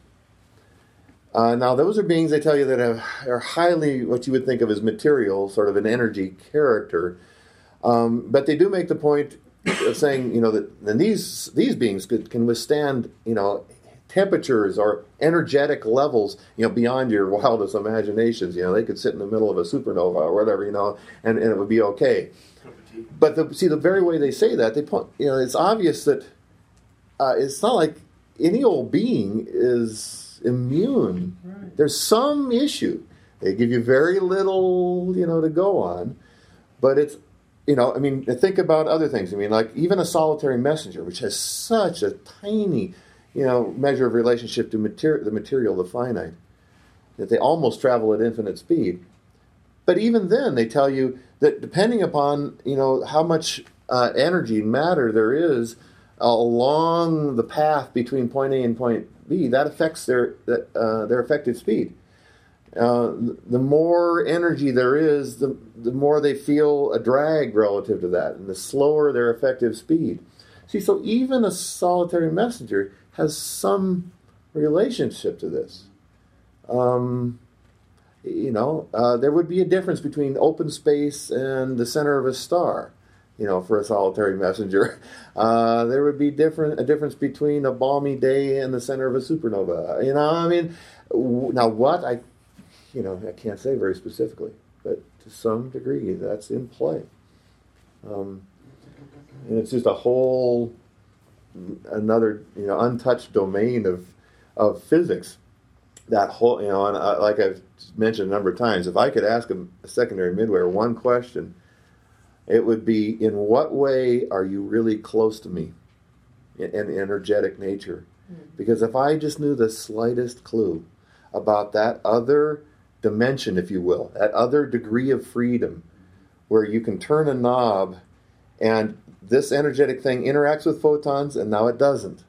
uh, now those are beings they tell you that have, are highly what you would think of as material, sort of an energy character, um, but they do make the point of saying you know that then these these beings could, can withstand you know temperatures or energetic levels you know beyond your wildest imaginations. You know they could sit in the middle of a supernova or whatever you know and, and it would be okay. But the, see, the very way they say that, they point, you know, it's obvious that uh, it's not like any old being is immune. Right. There's some issue. They give you very little, you know, to go on. But it's, you know, I mean, think about other things. I mean, like even a solitary messenger, which has such a tiny, you know, measure of relationship to materi- the material, the finite, that they almost travel at infinite speed. But even then, they tell you that depending upon, you know, how much uh, energy and matter there is uh, along the path between point A and point B, that affects their uh, their effective speed. Uh, the more energy there is, the, the more they feel a drag relative to that, and the slower their effective speed. See, so even a solitary messenger has some relationship to this. Um... You know, uh, there would be a difference between open space and the center of a star. You know, for a solitary messenger, uh, there would be different a difference between a balmy day and the center of a supernova. You know, I mean, w- now what I, you know, I can't say very specifically, but to some degree that's in play. Um, and it's just a whole another you know untouched domain of of physics. That whole, you know, and uh, like I've mentioned a number of times, if I could ask a, a secondary midwayer one question, it would be, in what way are you really close to me in, in energetic nature? Mm-hmm. Because if I just knew the slightest clue about that other dimension, if you will, that other degree of freedom, where you can turn a knob and this energetic thing interacts with photons and now it doesn't.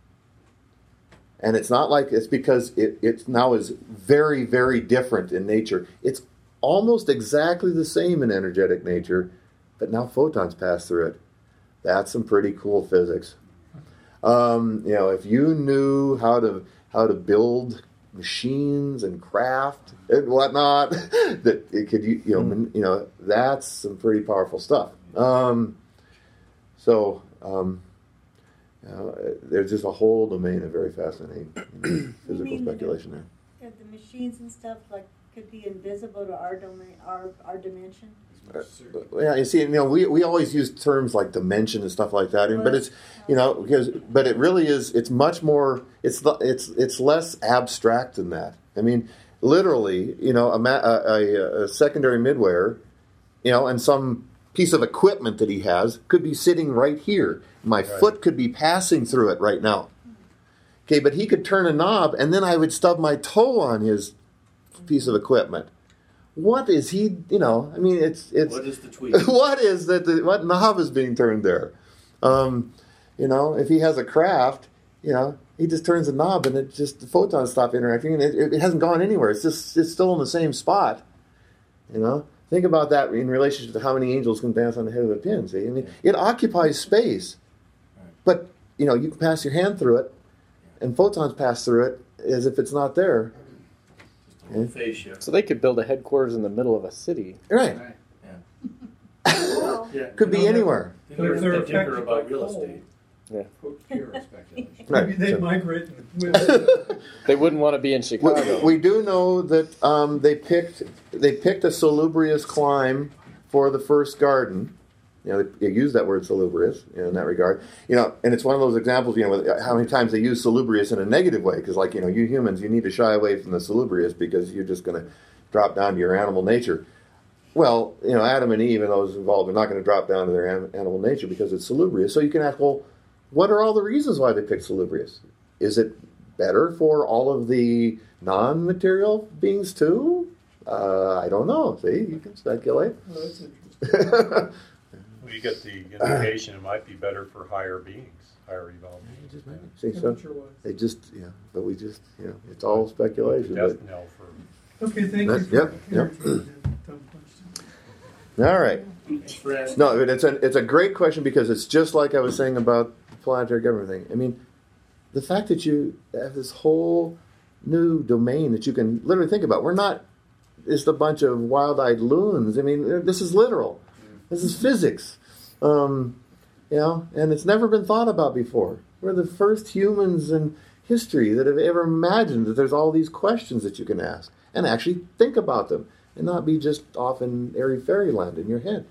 And it's not like it's because it, it now is very, very different in nature. It's almost exactly the same in energetic nature, but now photons pass through it. That's some pretty cool physics. Um, you know, if you knew how to how to build machines and craft and whatnot, that it could you, you know mm. you know that's some pretty powerful stuff. Um, so um, you know, there's just a whole domain of very fascinating you know, physical speculation there. Yeah, the machines and stuff like could be invisible to our domain, our our dimension. Uh, yeah, you see, you know, we, we always use terms like dimension and stuff like that, and, but it's, you know, because but it really is. It's much more. It's it's it's less abstract than that. I mean, literally, you know, a, a, a secondary midware, you know, and some piece of equipment that he has could be sitting right here. My right. foot could be passing through it right now. Okay, but he could turn a knob, and then I would stub my toe on his piece of equipment. What is he? You know, I mean, it's it's. What is the tweet? What is that? The, what knob is being turned there? Um, you know, if he has a craft, you know, he just turns a knob and it just the photons stop interacting, and it, it hasn't gone anywhere. It's just it's still in the same spot. You know, think about that in relationship to how many angels can dance on the head of a pin. See, I mean, it occupies space, but you know, you can pass your hand through it, and photons pass through it as if it's not there. Okay. So they could build a headquarters in the middle of a city. Right. Right. Yeah. Yeah. Could be anywhere. They're, they're affected about by real coal. estate. Yeah. Pure speculation. Right. Maybe they So- migrate with They wouldn't want to be in We, Chicago. we do know that um, they picked they picked a salubrious clime for the first garden. You know, they, they use that word salubrious you know, in that regard. You know, and it's one of those examples. You know, with how many times they use salubrious in a negative way, because, like, you know, you humans, you need to shy away from the salubrious because you're just going to drop down to your animal nature. Well, you know, Adam and Eve and those involved are not going to drop down to their an- animal nature because it's salubrious. So you can ask, well, what are all the reasons why they picked salubrious? Is it better for all of the non-material beings too? Uh, I don't know. See, you can speculate. oh, that's interesting. Well, you get the indication it might be better for higher beings, higher evolved beings. See, so Temperature-wise. they just, yeah, but we just, you know, it's all speculation. Death But, knell for Okay, thank you. That's- for yep, yep. entertaining that dumb question. all right. Thanks for asking. No, but it's a it's a great question because it's just like I was saying about the planetary government thing. I mean, the fact that you have this whole new domain that you can literally think about. We're not just a bunch of wild-eyed loons. I mean, this is literal. This is physics. Um, you know, and it's never been thought about before. We're the first humans in history that have ever imagined that there's all these questions that you can ask and actually think about them and not be just off in airy fairyland in your head.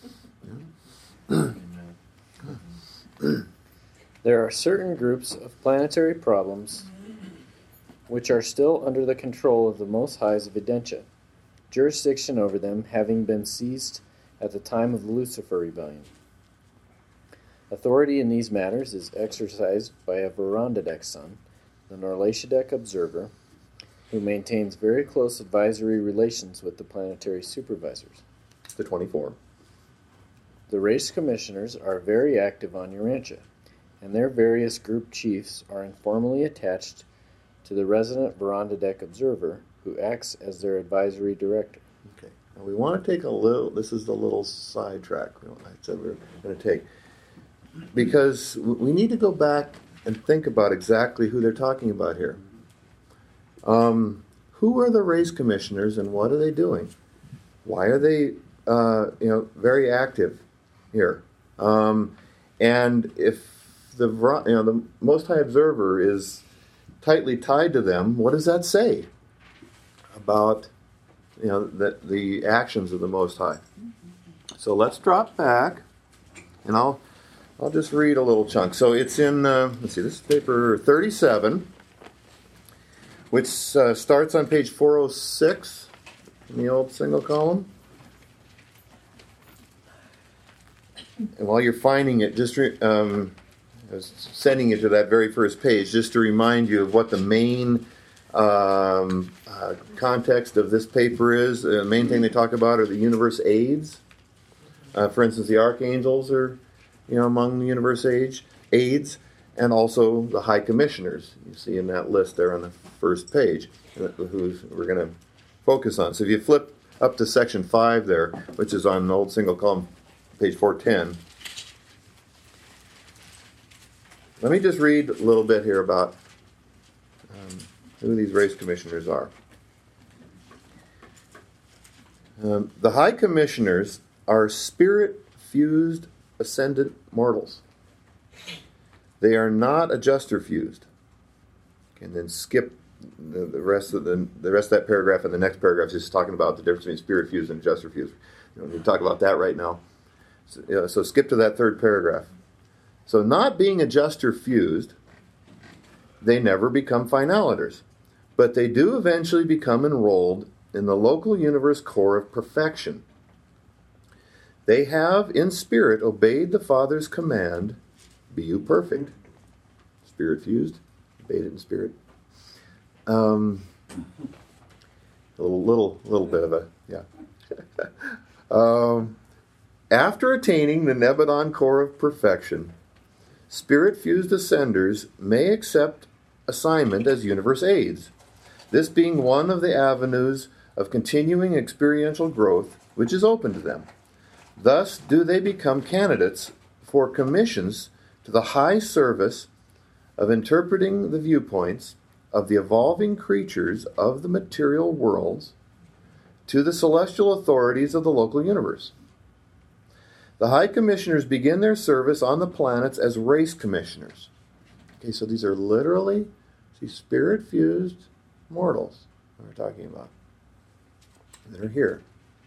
There are certain groups of planetary problems which are still under the control of the Most High's Videntia, jurisdiction over them having been seized at the time of the Lucifer Rebellion. Authority in these matters is exercised by a Verandadek son, the Norlashadek observer, who maintains very close advisory relations with the planetary supervisors. The twenty-four. The race commissioners are very active on Urantia, and their various group chiefs are informally attached to the resident Verandadek observer, who acts as their advisory director. Okay. Now we want to take a little, this is the little sidetrack we I said we we're going to take. Because we need to go back and think about exactly who they're talking about here. Um, who are the race commissioners and what are they doing? Why are they, uh, you know, very active here? Um, and if the you know the Most High Observer is tightly tied to them, what does that say about you know the the actions of the Most High? So let's drop back, and I'll. I'll just read a little chunk. So it's in, uh, let's see, this is paper thirty-seven, which uh, starts on page four oh six in the old single column. And while you're finding it, just re- um, I was sending you to that very first page just to remind you of what the main um, uh, context of this paper is. The main thing they talk about are the universe aids. Uh, for instance, the archangels are you know, among the universe age aides, and also the high commissioners. You see in that list there on the first page, who we're going to focus on. So if you flip up to section five there, which is on the old single column, page four ten. let me just read a little bit here about um, who these race commissioners are. Um, the high commissioners are spirit-fused ascendant mortals. They are not adjuster-fused. And then skip the, the rest of the the rest of that paragraph, and the next paragraph is just talking about the difference between spirit-fused and adjuster-fused. You don't need to talk about that right now. So, you know, so skip to that third paragraph. So not being adjuster-fused, they never become finaliters, but they do eventually become enrolled in the local universe core of perfection. They have, in spirit, obeyed the Father's command, be you perfect. Spirit-fused, obeyed it in spirit. Um, a little, little, little bit of a, yeah. um, after attaining the Nebadon core of perfection, spirit-fused ascenders may accept assignment as universe aids, this being one of the avenues of continuing experiential growth which is open to them. Thus do they become candidates for commissions to the high service of interpreting the viewpoints of the evolving creatures of the material worlds to the celestial authorities of the local universe. The High Commissioners begin their service on the planets as race commissioners. Okay, so these are literally these spirit-fused mortals that we're talking about. They're here.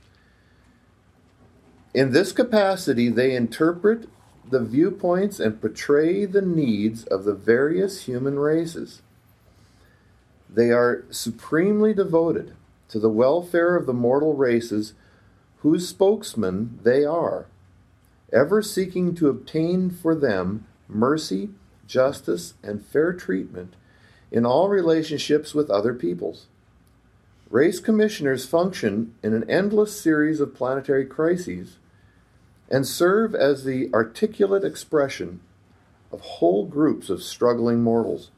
In this capacity, they interpret the viewpoints and portray the needs of the various human races. They are supremely devoted to the welfare of the mortal races whose spokesmen they are, ever seeking to obtain for them mercy, justice, and fair treatment in all relationships with other peoples. Race commissioners function in an endless series of planetary crises and serve as the articulate expression of whole groups of struggling mortals.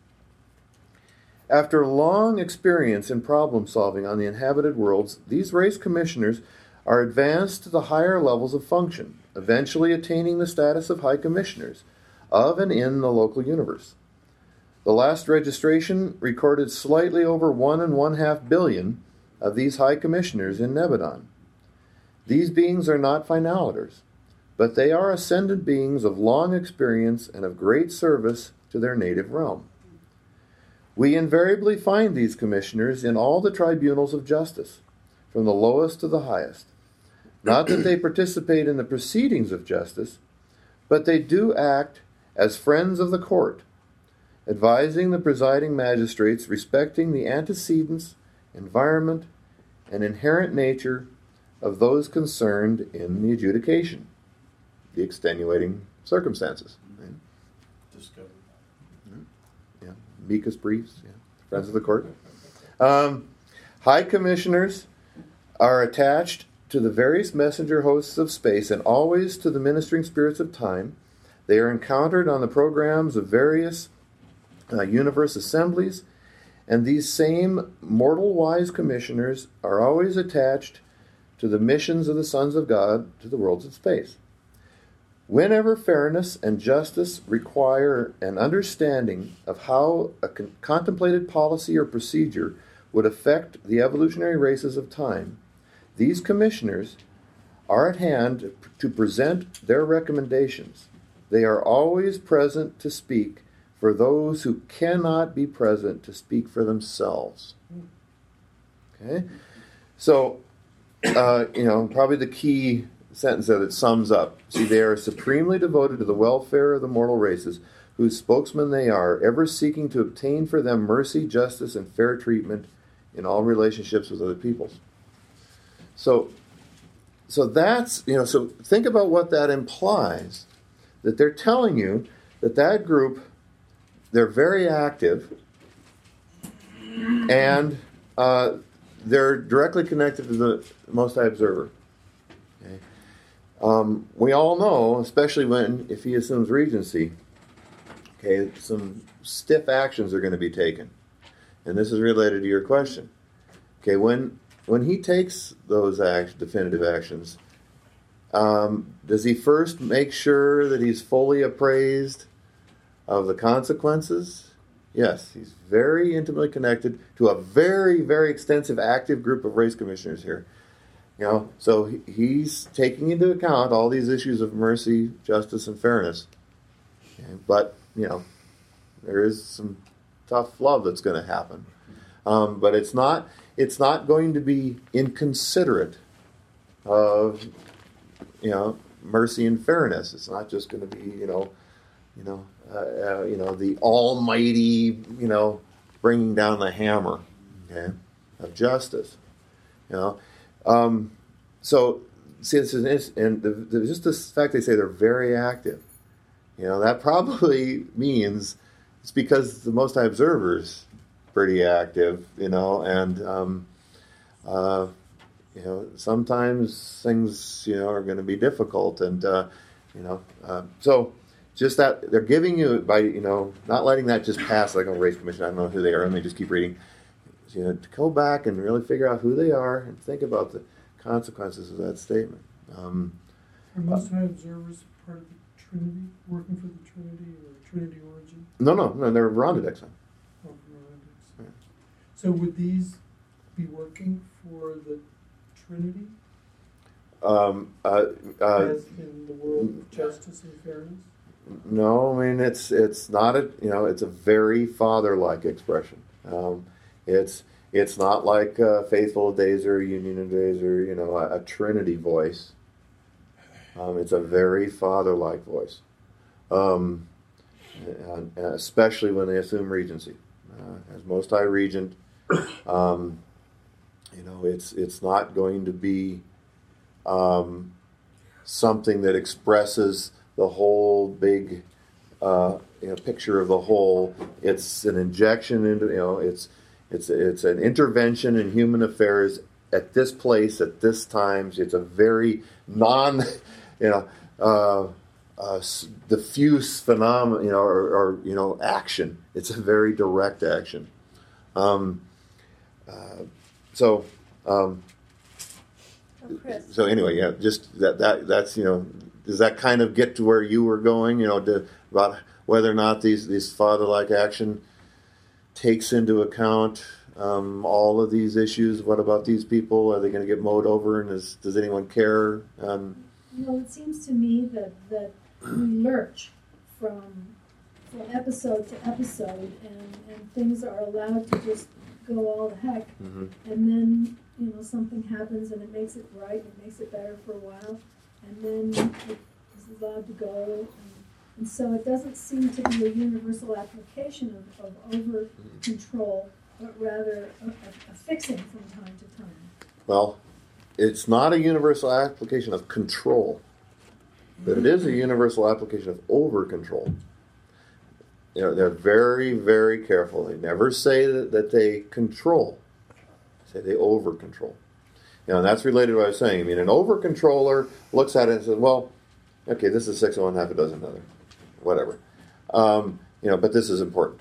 After long experience in problem solving on the inhabited worlds, these race commissioners are advanced to the higher levels of function, eventually attaining the status of high commissioners of and in the local universe. The last registration recorded slightly over one and one half billion of these high commissioners in Nebadon. These beings are not finaliters, but they are ascended beings of long experience and of great service to their native realm. We invariably find these commissioners in all the tribunals of justice, from the lowest to the highest. Not that they participate in the proceedings of justice, but they do act as friends of the court, advising the presiding magistrates respecting the antecedents, environment, and inherent nature of those concerned in the adjudication, the extenuating circumstances. Right? Discovered. Yeah, amicus briefs, yeah. Friends of the court. Um, high commissioners are attached to the various messenger hosts of space and always to the ministering spirits of time. They are encountered on the programs of various uh, universe assemblies, and these same mortal-wise commissioners are always attached to the missions of the sons of God to the worlds of space. Whenever fairness and justice require an understanding of how a con- contemplated policy or procedure would affect the evolutionary races of time, these commissioners are at hand to present their recommendations. They are always present to speak for those who cannot be present to speak for themselves. Okay? So, uh, you know, probably the key sentence there that sums up. See, they are supremely devoted to the welfare of the mortal races, whose spokesmen they are, ever seeking to obtain for them mercy, justice, and fair treatment in all relationships with other peoples. So, so that's, you know, so think about what that implies, that they're telling you that that group, they're very active, and uh, they're directly connected to the Most High Observer. Okay? Um, we all know, especially when, if he assumes regency, okay, some stiff actions are going to be taken. And this is related to your question. Okay, when when he takes those act, definitive actions, um, does he first make sure that he's fully appraised of the consequences, yes, he's very intimately connected to a very, very extensive active group of race commissioners here. You know, so he, he's taking into account all these issues of mercy, justice, and fairness. Okay? But, you know, there is some tough love that's going to happen. Um, but it's not it's not going to be inconsiderate of, you know, mercy and fairness. It's not just going to be, you know, you know, uh, uh, you know, the almighty, you know, bringing down the hammer, okay, of justice. You know, um, so see, this is and the, the, just the fact they say they're very active. You know, that probably means it's because the Most High Observer's pretty active. You know, and um, uh, you know, sometimes things, you know, are going to be difficult, and uh, you know, uh, so just that they're giving you by, you know, not letting that just pass like a race commission. I don't know who they are, and they just keep reading. You know, to go back and really figure out who they are and think about the consequences of that statement. Um, Are Most High Observers part of the Trinity, working for the Trinity or Trinity origin? no, no, no, they're Rondadexon. Oh, from Rwandex. Yeah. So would these be working for the Trinity Um, uh, uh, as in the world of justice and fairness? no, I mean it's it's not a you know it's a very father-like expression. Um, it's it's not like uh, Faithful Days or Union of Days or you know a, a Trinity voice. Um, it's a very father-like voice, um, and, and especially when they assume regency uh, as Most High Regent. Um, you know, it's it's not going to be um, something that expresses the whole big uh, you know, picture of the whole. It's an injection into you know it's it's it's an intervention in human affairs at this place at this time. It's a very non you know uh, uh, diffuse phenomenon you know or, or you know action. It's a very direct action. Um, uh, so. Um, Oh, Chris. So anyway, yeah, just that that that's you know, does that kind of get to where you were going? You know, to, about whether or not these these father-like action takes into account um, all of these issues. What about these people? Are they going to get mowed over? And is, does anyone care? Um, Well, it seems to me that, that we lurch from, from episode to episode, and, and things are allowed to just go all the heck, mm-hmm. and then, you know, something happens and it makes it right, it makes it better for a while, and then it is allowed to go, and, and so it doesn't seem to be a universal application of, of over-control, but rather a, a, a fixing from time to time. Well, it's not a universal application of control, but it is a universal application of over-control. You know, they're very, very careful. They never say that, that they control. They say they over-control. You know, and that's related to what I was saying. I mean, an over-controller looks at it and says, well, okay, this is six of one, half a dozen other, whatever. Um, you know, but this is important.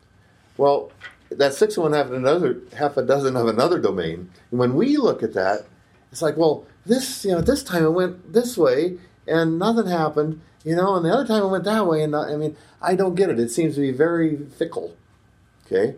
Well, that's six of one, half another, half a dozen of another domain. And when we look at that, it's like, well, this, you know, this time it went this way and nothing happened, you know, and the other time it went that way, and not, I mean, I don't get it. It seems to be very fickle, okay?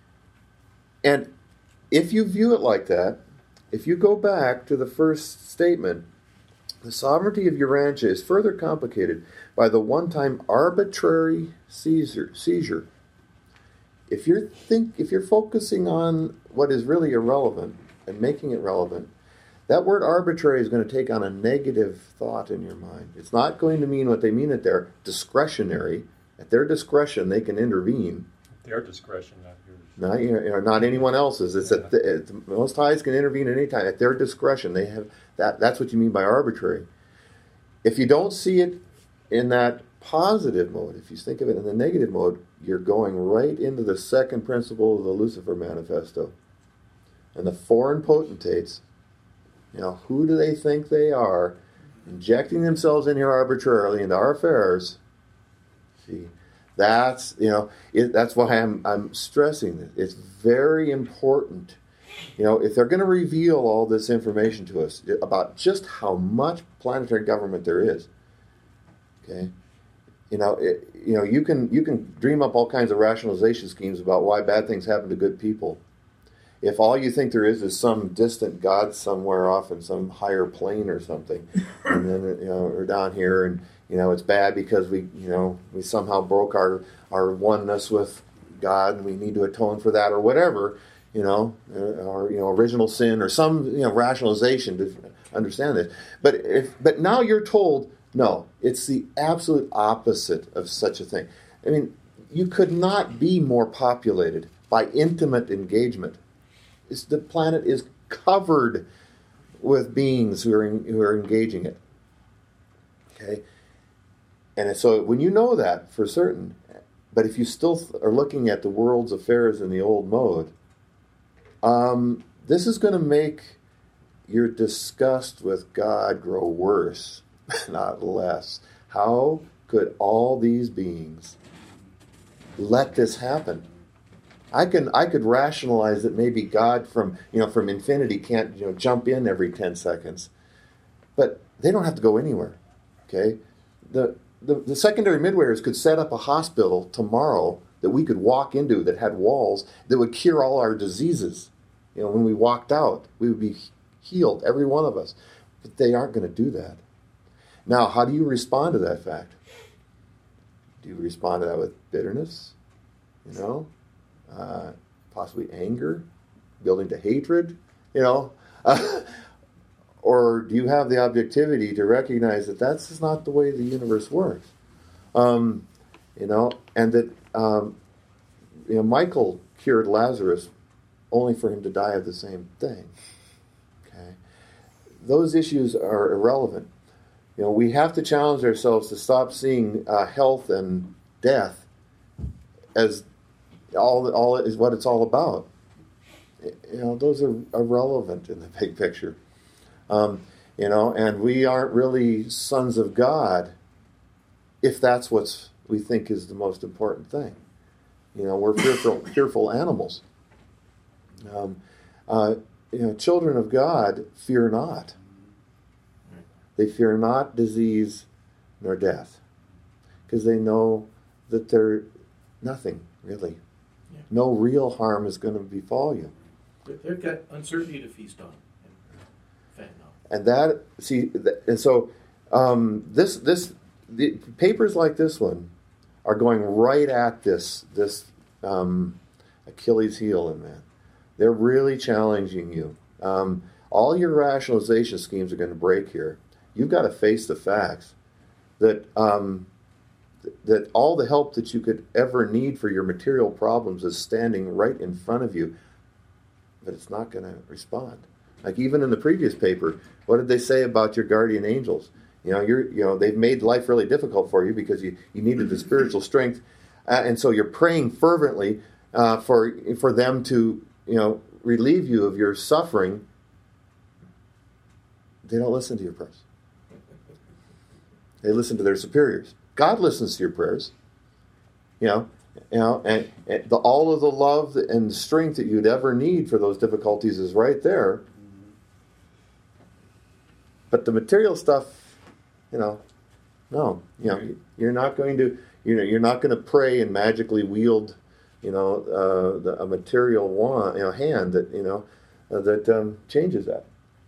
And if you view it like that, if you go back to the first statement, the sovereignty of Urantia is further complicated by the one-time arbitrary seizure. seizure. If you're think, if you're focusing on what is really irrelevant and making it relevant, that word arbitrary is going to take on a negative thought in your mind. It's not going to mean what they mean at their discretionary. At their discretion, they can intervene. Their discretion, not yours. Not, you know, not anyone else's. It's at the, at the Most Highs can intervene at any time. At their discretion, they have that. That's what you mean by arbitrary. If you don't see it in that positive mode, if you think of it in the negative mode, you're going right into the second principle of the Lucifer Manifesto. And the foreign potentates, you know, who do they think they are, injecting themselves in here arbitrarily into our affairs? See, that's, you know, it, that's why I'm I'm stressing this. It's very important. You know, if they're going to reveal all this information to us about just how much planetary government there is, okay, you know, it, you know, you can you can dream up all kinds of rationalization schemes about why bad things happen to good people. If all you think there is is some distant God somewhere off in some higher plane or something, and then you know we're down here, and you know it's bad because we you know we somehow broke our our oneness with God, and we need to atone for that or whatever, you know, or you know original sin or some you know rationalization to understand this. But if but now you're told no, it's the absolute opposite of such a thing. I mean, you could not be more populated by intimate engagement. It's, the planet is covered with beings who are in, who are engaging it. Okay, and so when you know that for certain, but if you still are looking at the world's affairs in the old mode, um, this is going to make your disgust with God grow worse, not less. How could all these beings let this happen? I can I could rationalize that maybe God from you know from infinity can't you know jump in every ten seconds, but they don't have to go anywhere. Okay, the the, the secondary midwayers could set up a hospital tomorrow that we could walk into that had walls that would cure all our diseases. You know, when we walked out, we would be healed, every one of us. But they aren't going to do that. Now, how do you respond to that fact? Do you respond to that with bitterness? You know? Uh, possibly anger, building to hatred, you know, uh, or do you have the objectivity to recognize that that's just not the way the universe works, um, you know, and that um, you know Michael cured Lazarus only for him to die of the same thing. Okay, those issues are irrelevant. You know, we have to challenge ourselves to stop seeing uh, health and death as all all is what it's all about. You know, those are irrelevant in the big picture. Um, you know, and we aren't really sons of God if that's what we think is the most important thing. You know, we're fearful, fearful animals. Um, uh, you know, children of God fear not. They fear not disease nor death, because they know that they're nothing really. Yeah. No real harm is going to befall you. They've got uncertainty to feast on. And, and that, see, and so um, this, this, the papers like this one are going right at this, this um, Achilles heel in man. They're really challenging you. Um, all your rationalization schemes are going to break here. You've got to face the facts that um, that all the help that you could ever need for your material problems is standing right in front of you, but it's not going to respond. Like even in the previous paper, what did they say about your guardian angels? You know, you're you know they've made life really difficult for you because you, you needed the spiritual strength, uh, and so you're praying fervently uh, for for them to you know relieve you of your suffering. They don't listen to your prayers. They listen to their superiors. God listens to your prayers. You know, you know, and, and the, all of the love and strength that you'd ever need for those difficulties is right there. But the material stuff, you know, no, you know, you're not going to, you know, you're not going to pray and magically wield, you know, uh, the, a material wand, you know, hand that you know uh, that um, changes that.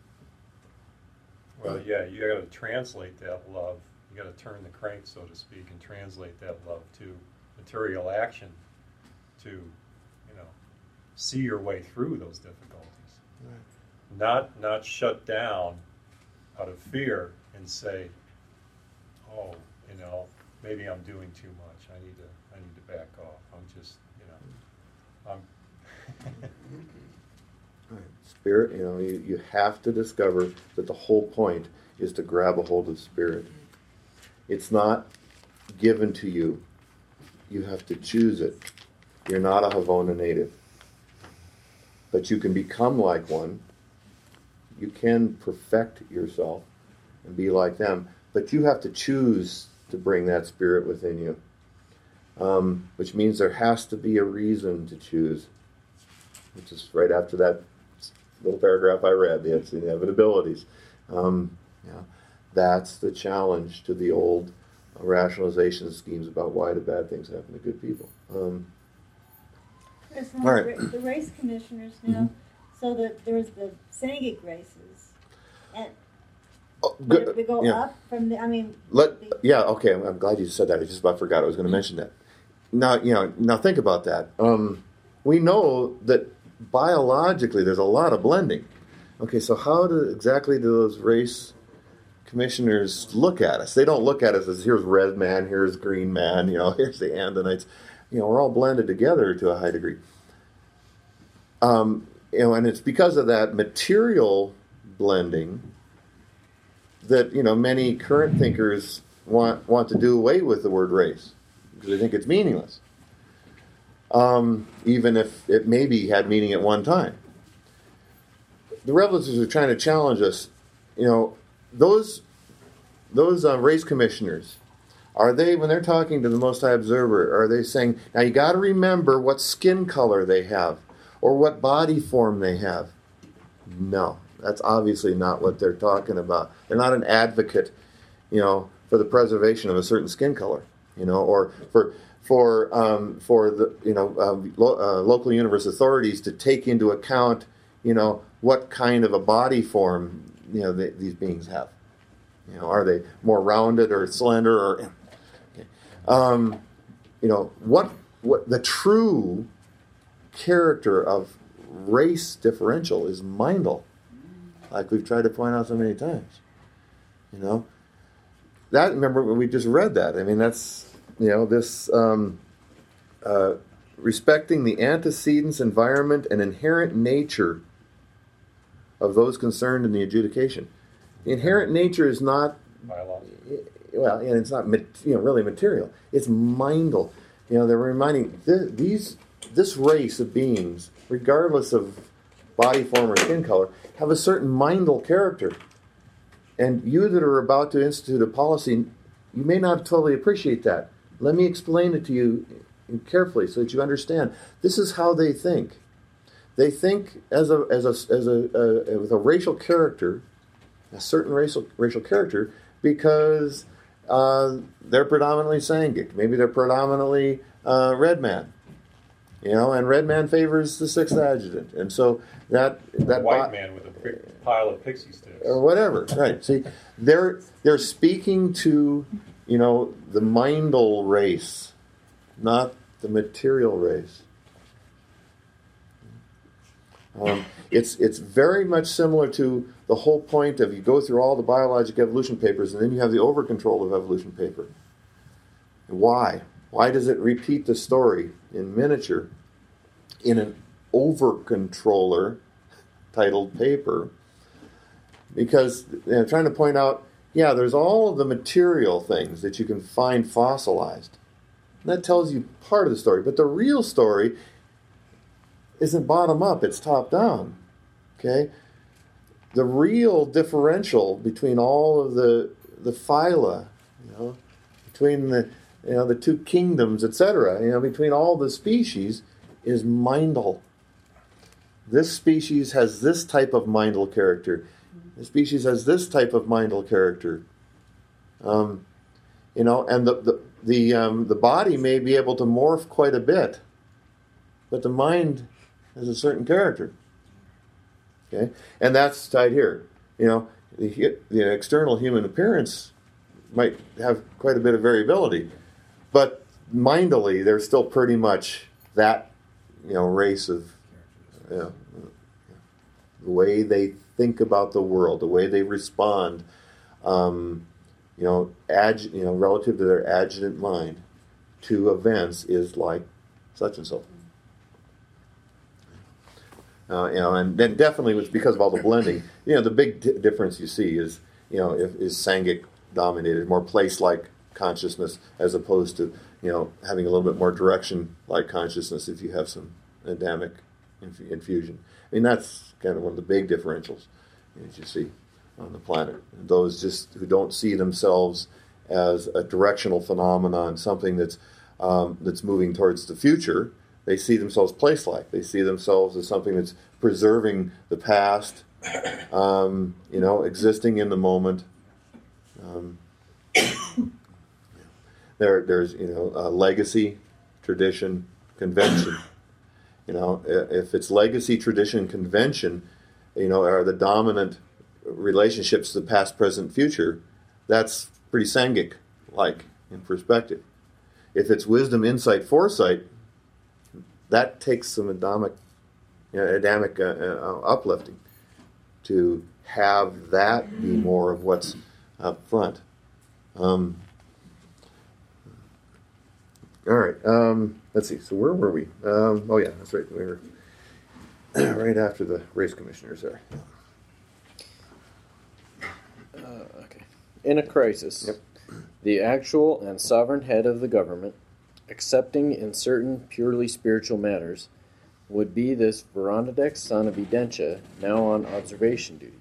Well, yeah, you got to translate that love. You got to turn the crank, so to speak, and translate that love to material action to, you know, see your way through those difficulties. Right. Not not shut down out of fear and say, oh, you know, maybe I'm doing too much. I need to I need to back off. I'm just, you know, I'm. Right. Spirit, you know, you, you have to discover that the whole point is to grab a hold of Spirit. It's not given to you. You have to choose it. You're not a Havona native. But you can become like one. You can perfect yourself and be like them. But you have to choose to bring that Spirit within you. Um, which means there has to be a reason to choose. Which is right after that little paragraph I read, it's the inevitabilities. Um, yeah, that's the challenge to the old rationalization schemes about why do bad things happen to good people. Um, There's All right. the, the race commissioners now, Mhm. so that there's the Sangic races, and oh, they, good. they go Yeah. up from the. I mean, Let the, yeah okay. I'm, I'm glad you said that. I just about forgot. I was going to mention that. Now you know. Now think about that. Um, we know that biologically there's a lot of blending. Okay, so how do exactly do those race commissioners look at us? They don't look at us as here's red man, here's green man, you know, here's the Andonites. You know, we're all blended together to a high degree. Um, you know, and it's because of that material blending that, you know, many current thinkers want want to do away with the word race because they think it's meaningless. Um, even if it maybe had meaning at one time. The revelatives are trying to challenge us. You know, those those uh, race commissioners, are they, when they're talking to the Most High Observer, are they saying, now you got to remember what skin color they have or what body form they have? No, that's obviously not what they're talking about. They're not an advocate, you know, for the preservation of a certain skin color, you know, or for for um, for the you know um, lo- uh, local universe authorities to take into account, you know, what kind of a body form, you know, they, these beings have. You know, are they more rounded or slender or, okay. um, you know, what what the true character of race differential is mindal, like we've tried to point out so many times. You know, that remember when we just read that. I mean, that's you know this um, uh, respecting the antecedents, environment, and inherent nature of those concerned in the adjudication. The inherent nature is not, well, and it's not you know really material. It's mindal. You know, they're reminding th- these this race of beings, regardless of body form or skin color, have a certain mindal character. And you that are about to institute a policy, you may not totally appreciate that. Let me explain it to you carefully so that you understand. This is how they think. They think as a as a as a uh, with a racial character. A certain racial racial character because uh, they're predominantly Sangic. Maybe they're predominantly uh, red man, you know, and red man favors the sixth adjutant, and so that that white bo- man with a big pile of pixie sticks or whatever. Right? See, they're they're speaking to you know the mindal race, not the material race. Um, it's it's very much similar to the whole point of you go through all the biologic evolution papers and then you have the over control of evolution paper. Why? Why does it repeat the story in miniature in an over controller titled paper? Because you know, trying to point out, yeah, there's all of the material things that you can find fossilized. And that tells you part of the story, but the real story isn't bottom up, it's top down. Okay? The real differential between all of the the phyla, you know, between the you know the two kingdoms, et cetera, you know, between all the species is mindal. This species has this type of mindal character. The species has this type of mindal character. Um, you know, and the the the um, the body may be able to morph quite a bit, but the mind has a certain character. Okay, and that's tied here. You know, the, the external human appearance might have quite a bit of variability, but mindily, they're still pretty much that, you know, race of, you know, the way they think about the world, the way they respond, um, you know, adj- you know, relative to their adjutant mind to events is like such and so. Uh, you know, and then definitely it's because of all the blending. You know, the big d- difference you see is, you know, if, is Sangic dominated, more place-like consciousness as opposed to, you know, having a little bit more direction-like consciousness if you have some Adamic inf- infusion. I mean, that's kind of one of the big differentials that you see on the planet. And those just who don't see themselves as a directional phenomenon, something that's um, that's moving towards the future. They see themselves place-like. They see themselves as something that's preserving the past, um, you know, existing in the moment. Um, There, there's you know uh, legacy, tradition, convention. You know, if it's legacy, tradition, convention, you know, are the dominant relationships to the past, present, future. That's pretty Sangic-like in perspective. If it's wisdom, insight, foresight, that takes some Adamic, you know, Adamic uh, uh, uplifting to have that be more of what's up front. Um, all right. Um, let's see. So where were we? Um, oh yeah, that's right. We were right after the race commissioners there. Uh, okay. In a crisis, Yep. the actual and sovereign head of the government, excepting in certain purely spiritual matters, would be this Veronadek son of Edentia, now on observation duty.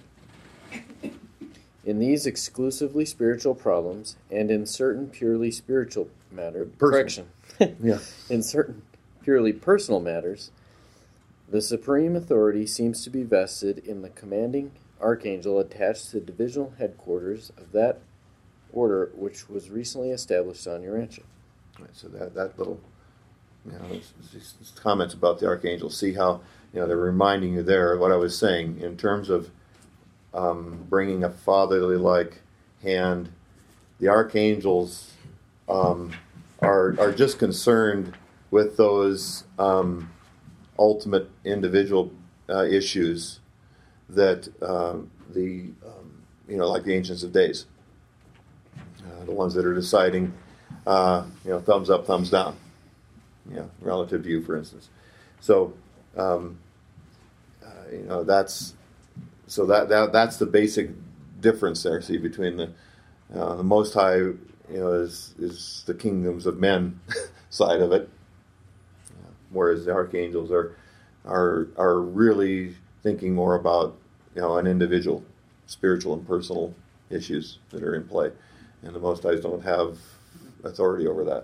In these exclusively spiritual problems, and in certain purely spiritual matters, correction, Yeah. in certain purely personal matters, the supreme authority seems to be vested in the commanding archangel attached to the divisional headquarters of that order which was recently established on Urantia. Right, so that, that little, you know, it's, it's, it's comments about the archangel. See how, you know, they're reminding you there what I was saying in terms of um, bringing a fatherly-like hand. The archangels um, are are just concerned with those um, ultimate individual uh, issues that uh, the um, you know, like the Ancients of Days, uh, the ones that are deciding. Uh, you know, thumbs up, thumbs down. You know, relative to you, for instance. So, um, uh, you know, that's so that, that that's the basic difference there. See, between the uh, the Most High, you know, is is the kingdoms of men side of it, uh, whereas the archangels are are are really thinking more about, you know, an individual, spiritual and personal issues that are in play, and the Most Highs don't have authority over that,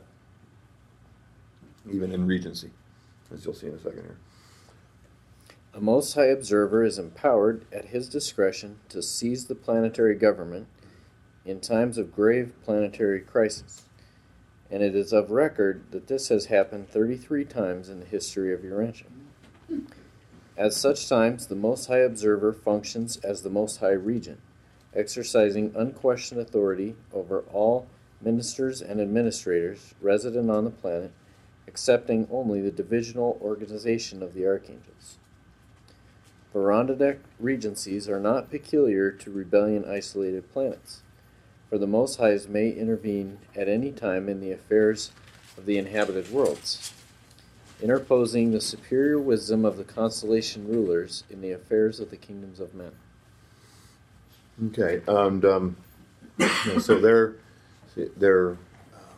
even in regency, as you'll see in a second here. A Most High Observer is empowered at his discretion to seize the planetary government in times of grave planetary crisis, and it is of record that this has happened thirty-three times in the history of Urantia. At such times, the Most High Observer functions as the Most High Regent, exercising unquestioned authority over all ministers and administrators resident on the planet, excepting only the divisional organization of the archangels. Verondadek regencies are not peculiar to rebellion-isolated planets, for the Most Highs may intervene at any time in the affairs of the inhabited worlds, interposing the superior wisdom of the constellation rulers in the affairs of the kingdoms of men. Okay, and um, you know, so they're they're um,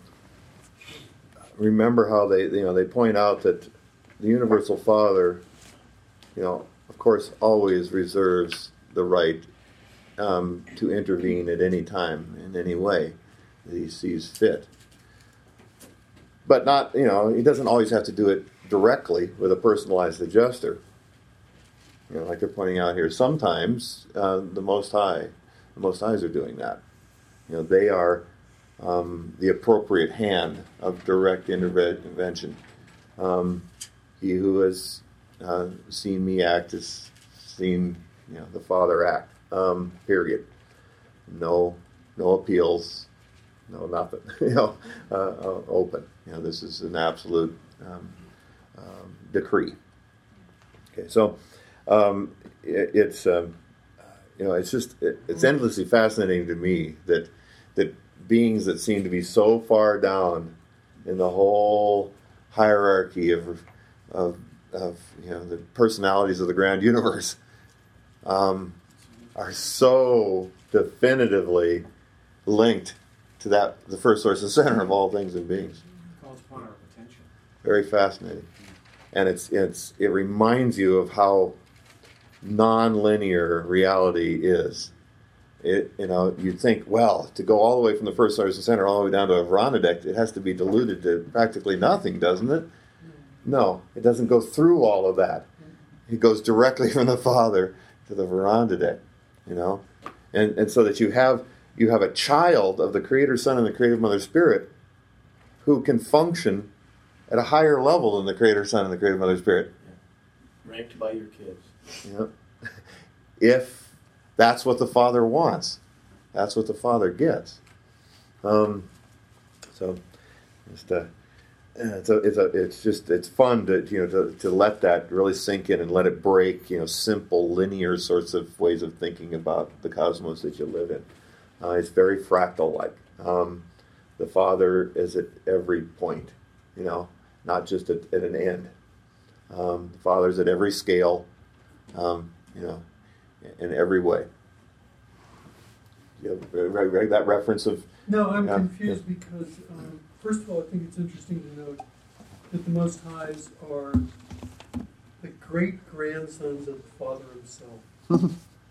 remember how they you know they point out that the Universal Father, you know, of course, always reserves the right um, to intervene at any time in any way that he sees fit. But not, you know, he doesn't always have to do it directly with a personalized adjuster. You know, like they're pointing out here, sometimes uh, the Most High, the Most Highs are doing that. You know, they are um, the appropriate hand of direct intervention. Um, he who has uh, seen me act has seen, you know, the Father act. Um, period. No, no appeals. No nothing. you know, uh, uh, open. You know, this is an absolute um, um, decree. Okay, so um, it, it's um, you know, it's just it, it's endlessly fascinating to me that that beings that seem to be so far down in the whole hierarchy of of, of you know the personalities of the grand universe um, are so definitively linked to that the first source and center of all things and beings. Calls upon our potential. Very fascinating, and it's it's it reminds you of how non-linear reality is. It, you know, you'd think, well, to go all the way from the first source and center all the way down to a Veronadek, it has to be diluted to practically nothing, doesn't it? No, it doesn't go through all of that. It goes directly from the Father to the Veronadek, you know, and and so that you have you have a child of the Creator Son and the Creative Mother Spirit who can function at a higher level than the Creator Son and the Creator Mother Spirit. Ranked by your kids. You know, if that's what the Father wants, that's what the Father gets. Um, so, just uh, it's a, it's a, it's just it's fun to you know to, to let that really sink in and let it break. You know, simple linear sorts of ways of thinking about the cosmos that you live in. Uh, it's very fractal-like. Um, the Father is at every point, you know, not just at, at an end. Um, the Father's at every scale, um, you know, in every way. You have right, right, that reference of... No, I'm yeah, confused yeah. because, um, first of all, I think it's interesting to note that the Most Highs are the great-grandsons of the Father himself.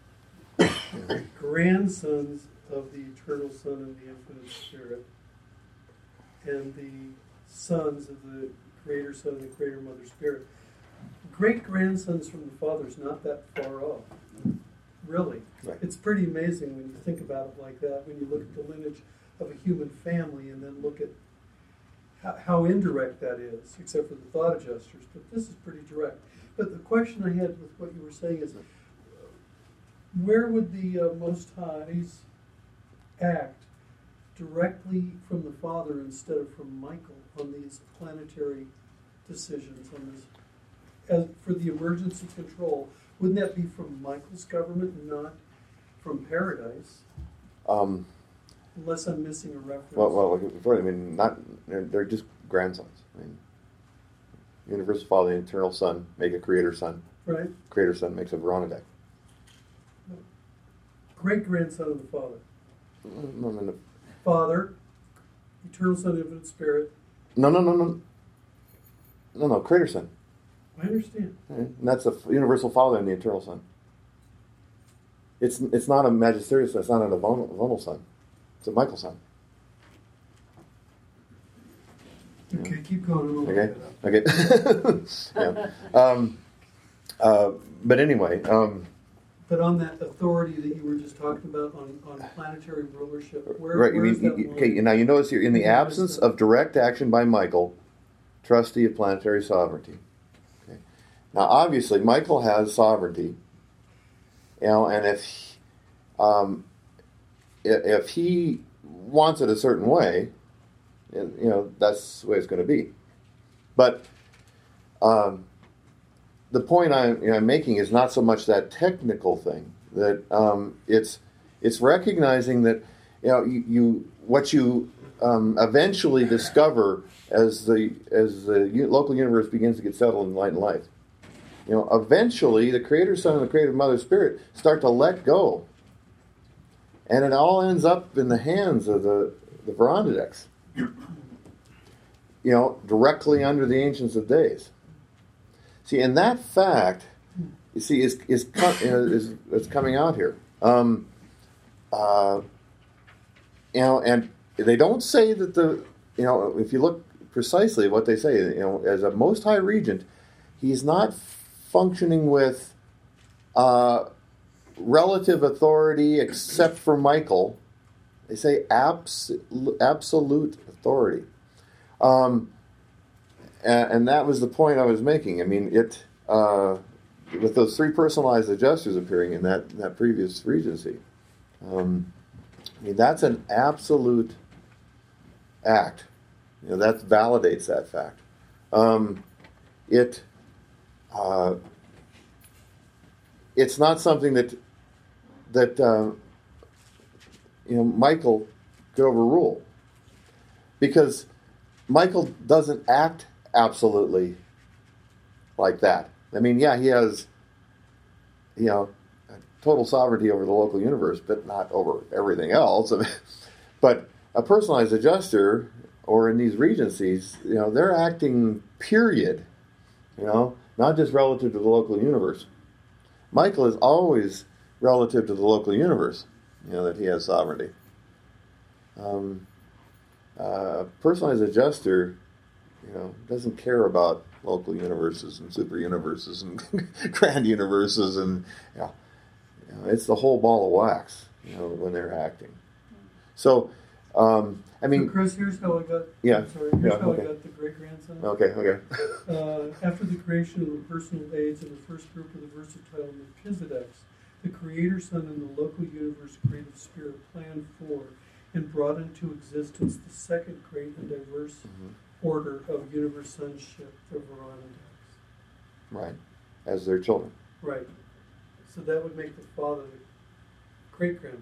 Grandsons of the Eternal Son and the Infinite Spirit, and the sons of the Creator Son and the Creator Mother Spirit. Great-grandsons from the Father is not that far off, really. Right. It's pretty amazing when you think about it like that, when you look at the lineage of a human family and then look at how, how indirect that is, except for the thought adjusters, but this is pretty direct. But the question I had with what you were saying is, where would the uh, Most Highs act directly from the Father instead of from Michael on these planetary decisions, on this? As for the emergency control, wouldn't that be from Michael's government and not from Paradise? Um, Unless I'm missing a reference. well, well, before, I mean, not they're, they're just grandsons. I mean, Universal Father, the Eternal Son, make a Creator Son. Right. Creator Son makes a Veronidek. Great-grandson of the Father. No, no, no. Father, Eternal Son, Infinite Spirit. No, no, no, no. No, no, Creator Son. I understand. Right? And that's the Universal Father and the Eternal Son. It's it's not a Magisterial Son. It's not a Vonal Son. It's a Michael Son. Okay, keep going. I'm Okay. Okay. yeah. Um, uh, but anyway. Um, But on that authority that you were just talking about on, on planetary rulership, where, right. You where's mean, that you, line? okay. Now you notice here in the absence of direct action by Michael, trustee of planetary sovereignty. Okay. Now, obviously, Michael has sovereignty. You know, and if he, um, if, if he wants it a certain way, you know, that's the way it's going to be. But um, the point I'm, you know, I'm making is not so much that technical thing. That um, it's it's recognizing that you know you, you what you um, eventually discover as the as the u- local universe begins to get settled in light and life. You know, eventually the Creator Son and the Creator Mother Spirit start to let go, and it all ends up in the hands of the the Veronideks. You know, directly under the Ancients of Days. See, and that fact, you see, is is is, is coming out here. Um, uh, you know, and they don't say that the, you know, if you look precisely at what they say, you know, as a Most High Regent, he's not functioning with uh, relative authority except for Michael. They say abs- absolute authority. Um, and, and that was the point I was making. I mean, it uh, with those three personalized adjusters appearing in that, that previous regency. Um, I mean, that's an absolute act. You know, that validates that fact. Um, it uh, it's not something that that uh, you know Michael could overrule, because Michael doesn't act absolutely like that. I mean, yeah, he has, you know, total sovereignty over the local universe, but not over everything else. But a personalized adjuster, or in these regencies, you know, they're acting period, you know, not just relative to the local universe. Michael is always relative to the local universe, you know, that he has sovereignty. Um, uh, a personalized adjuster, you know, doesn't care about local universes and super universes and grand universes, and you know, you know, it's the whole ball of wax, you know, when they're acting. So, um, I mean, so Chris, here's how I got. Yeah. I'm sorry. Here's Yeah, how okay. I got the great grandson. okay, okay. Uh, after the creation of the personal aids in the first group of the versatile Melchizedeks, the Creator Son and the local universe creative spirit planned for and brought into existence the second great and diverse Mhm. order of universe sonship, the Veronadics. Right, as their children. Right. So that would make the father the great grandfather.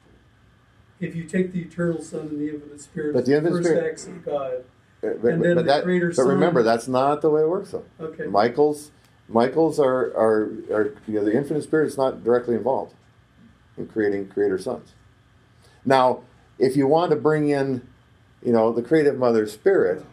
If you take the eternal Son and the infinite Spirit But as the the infinite first Spirit- acts of God. But, but, And then but the that, Creator but Son- remember, that's not the way it works, though. Okay. Michael's, Michael's are, are, are you know, the infinite spirit is not directly involved in creating creator sons. Now, if you want to bring in, you know, the creative mother spirit,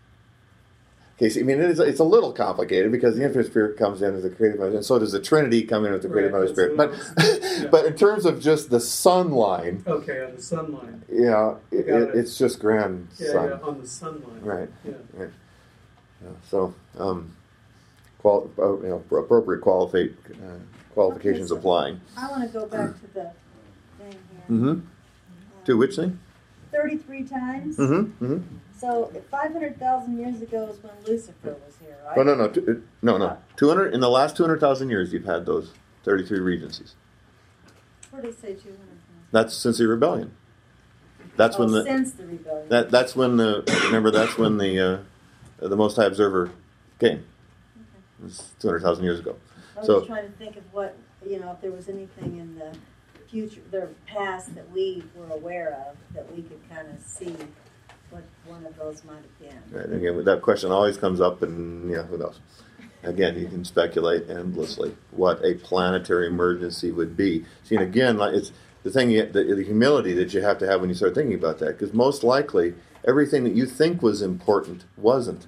okay, so, I mean, it is, it's a little complicated because the infinite spirit comes in as the creative mother, and so does the Trinity come in with the creative Right, mother spirit. But, that's what I was- yeah. but in terms of just the sun line, Okay, on the sun line. yeah, it, Got it, it. it's just grandson. Yeah, yeah, on the sun line. Right. Yeah. Right. Yeah, so, um, qual- uh, you know, appropriate qualifi- uh, qualifications Okay, so- applying. I want to go back to the thing here. Mm-hmm. To which thing? Thirty-three times. Mm-hmm. Mm-hmm. So five hundred thousand years ago is when Lucifer was here, right? No, no, no, t- uh, no, no. Two hundred in the last two hundred thousand years, you've had those thirty-three regencies. Where did it say two hundred? That's since the rebellion. That's oh, when the since the rebellion. that that's when the remember that's when the uh, the Most High Observer came. Okay. It was two hundred thousand years ago. I was So- just trying to think of what, you know, if there was anything in the future, their past that we were aware of, that we could kind of see what one of those might have been. Right, again, that question always comes up, and yeah, who knows? Again, you can speculate endlessly what a planetary emergency would be. See, and again, like it's the thing, you, the, the humility that you have to have when you start thinking about that, because most likely everything that you think was important wasn't.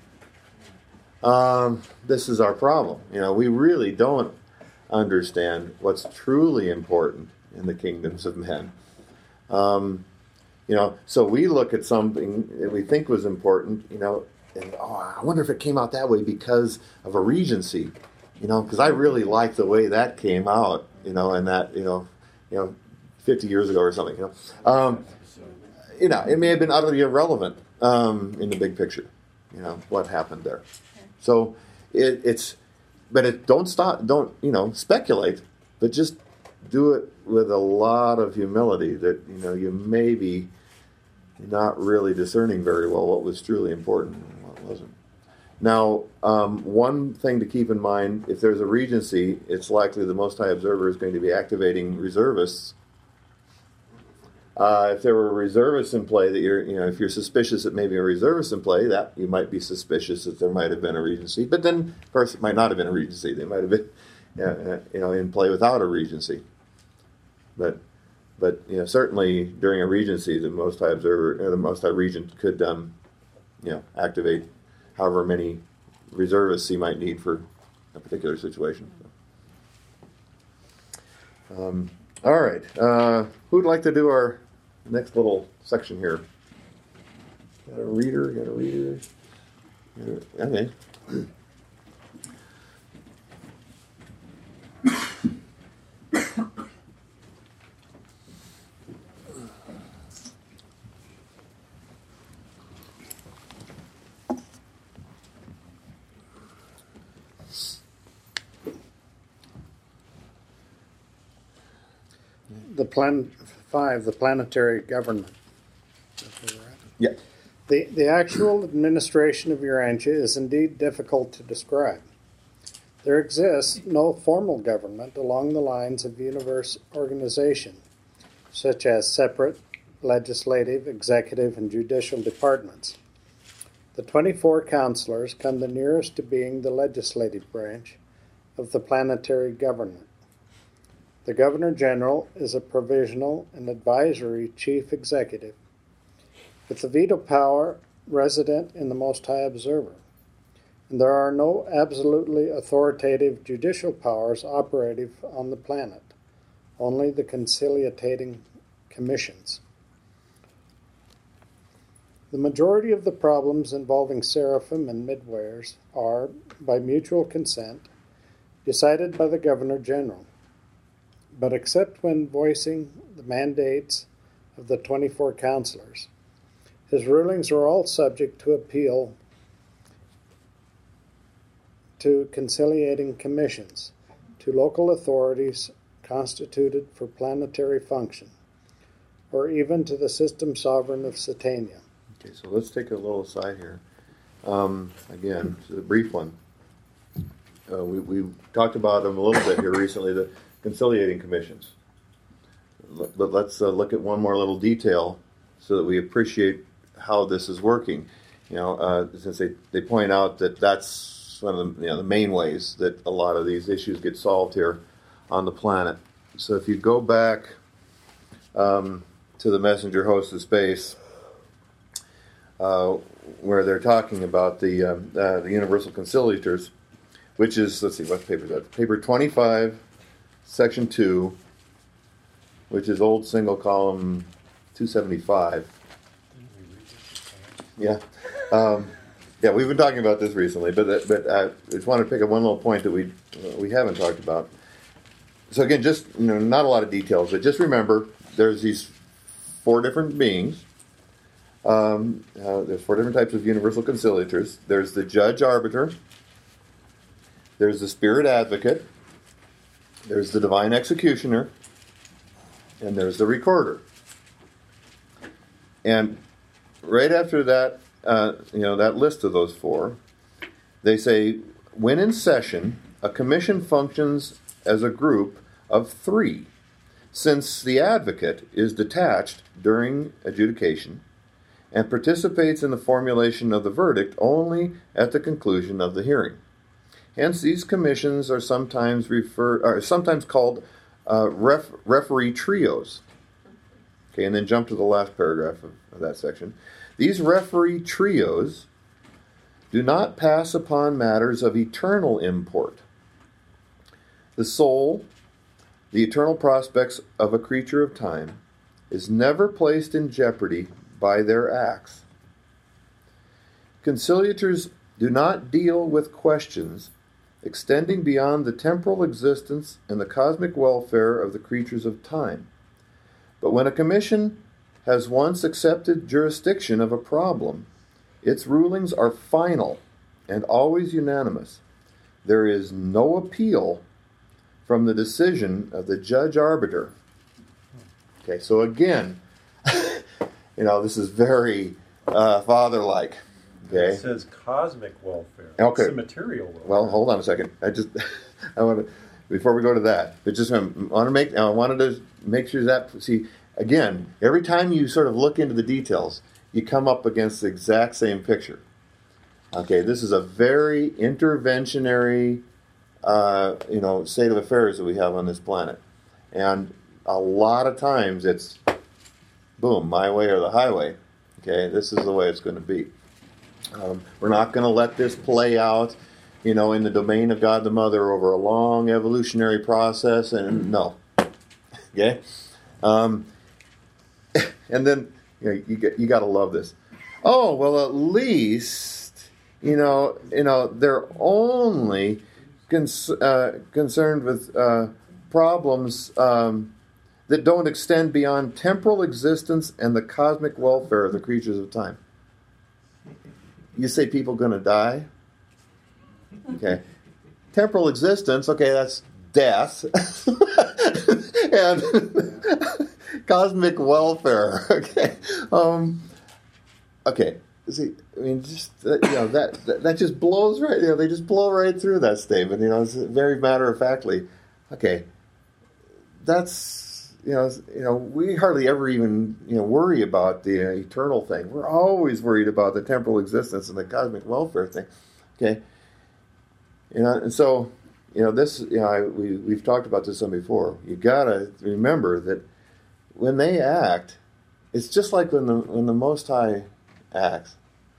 Um, this is our problem. You know, we really don't understand what's truly important in the kingdoms of men. Um, you know, so we look at something that we think was important, you know, and oh, I wonder if it came out that way because of a regency, you know, because I really like the way that came out, you know, and that, you know, you know, fifty years ago or something, you know. Um, you know, it may have been utterly irrelevant um, in the big picture, you know, what happened there. So it, it's, but it don't stop, don't, you know, speculate, but just do it with a lot of humility that, you know, you may be not really discerning very well what was truly important and what wasn't. Now, um, one thing to keep in mind, if there's a regency, it's likely the Most High Observer is going to be activating reservists. Uh, if there were reservists in play, that you're, you know, if you're suspicious that maybe a reservist in play, that you might be suspicious that there might have been a regency. But then, of course, it might not have been a regency. They might have been, uh, you know, in play without a regency. But, but you know, certainly during a regency, the Most High Observer, or the Most High Regent could, um, you know, activate however many reservists he might need for a particular situation. Um, all right, uh, who'd like to do our next little section here? Got a reader? Got a reader? Got a, okay. The plan five, the planetary government. Yeah. The the actual administration of Urantia is indeed difficult to describe. There exists no formal government along the lines of universe organization, such as separate legislative, executive, and judicial departments. The twenty-four counselors come the nearest to being the legislative branch of the planetary government. The Governor-General is a provisional and advisory chief executive, with the veto power resident in the Most High Observer. And there are no absolutely authoritative judicial powers operative on the planet, only the conciliating commissions. The majority of the problems involving seraphim and midwares are, by mutual consent, decided by the Governor-General. But except when voicing the mandates of the twenty-four counselors, His rulings were all subject to appeal to conciliating commissions, to local authorities constituted for planetary function, or even to the system sovereign of Satania. Okay, so let's take a little aside here. Um, again, it's a brief one. Uh, we, we talked about them a little bit here recently, the conciliating commissions. But let's uh, look at one more little detail so that we appreciate how this is working. You know, uh, since they, they point out that that's one of the, you know, the main ways that a lot of these issues get solved here on the planet. So if you go back um, to the messenger host of space, uh, where they're talking about the, um, uh, the universal conciliators, which is, let's see, what paper is that? Paper twenty-five, section two, which is old single column two seventy-five. Yeah. Um, yeah, we've been talking about this recently, but that, but I just want to pick up one little point that we uh, we haven't talked about. So again, just, you know, not a lot of details, but just remember there's these four different beings. Um, uh, there's four different types of universal conciliators. There's the judge arbiter. There's the spirit advocate. There's the divine executioner. And there's the recorder. And right after that, uh, you know, that list of those four, they say, when in session, a commission functions as a group of three, since the advocate is detached during adjudication and participates in the formulation of the verdict only at the conclusion of the hearing. Hence, these commissions are sometimes refer, are sometimes called uh, ref, referee trios. Okay, and then jump to the last paragraph of, of that section. These referee trios do not pass upon matters of eternal import. The soul, the eternal prospects of a creature of time, is never placed in jeopardy by their acts. Conciliators do not deal with questions extending beyond the temporal existence and the cosmic welfare of the creatures of time. But when a commission has once accepted jurisdiction of a problem, its rulings are final and always unanimous. There is no appeal from the decision of the judge arbiter. Okay, so again, you know, this is very uh, father-like. Okay. It says cosmic welfare. Okay. It's the material welfare. Well, hold on a second. I just, I want to, before we go to that, but just um, want to make, I wanted to make sure that, see, again, every time you sort of look into the details, you come up against the exact same picture. Okay, this is a very interventionary, uh, you know, state of affairs that we have on this planet. And a lot of times it's, boom, my way or the highway. Okay, this is the way it's going to be. Um, we're not going to let this play out, you know, in the domain of God the Mother over a long evolutionary process. And no, okay. Um, and then you know, you get you got to love this. Oh well, at least you know you know they're only cons- uh, concerned with uh, problems um, that don't extend beyond temporal existence and the cosmic welfare of the creatures of time. You say people going to die? Okay. Temporal existence, okay, that's death. And cosmic welfare, okay. Um, okay. See, I mean, just, you know, that, that that just blows right, you know, they just blow right through that statement, you know, it's very matter-of-factly. Okay. That's... You know, you know, we hardly ever even, you know, worry about the uh, eternal thing. We're always worried about the temporal existence and the cosmic welfare thing. Okay, you know, and so, you know, this, you know, I, we we've talked about this some before. You gotta remember that when they act, it's just like when the when the Most High acts.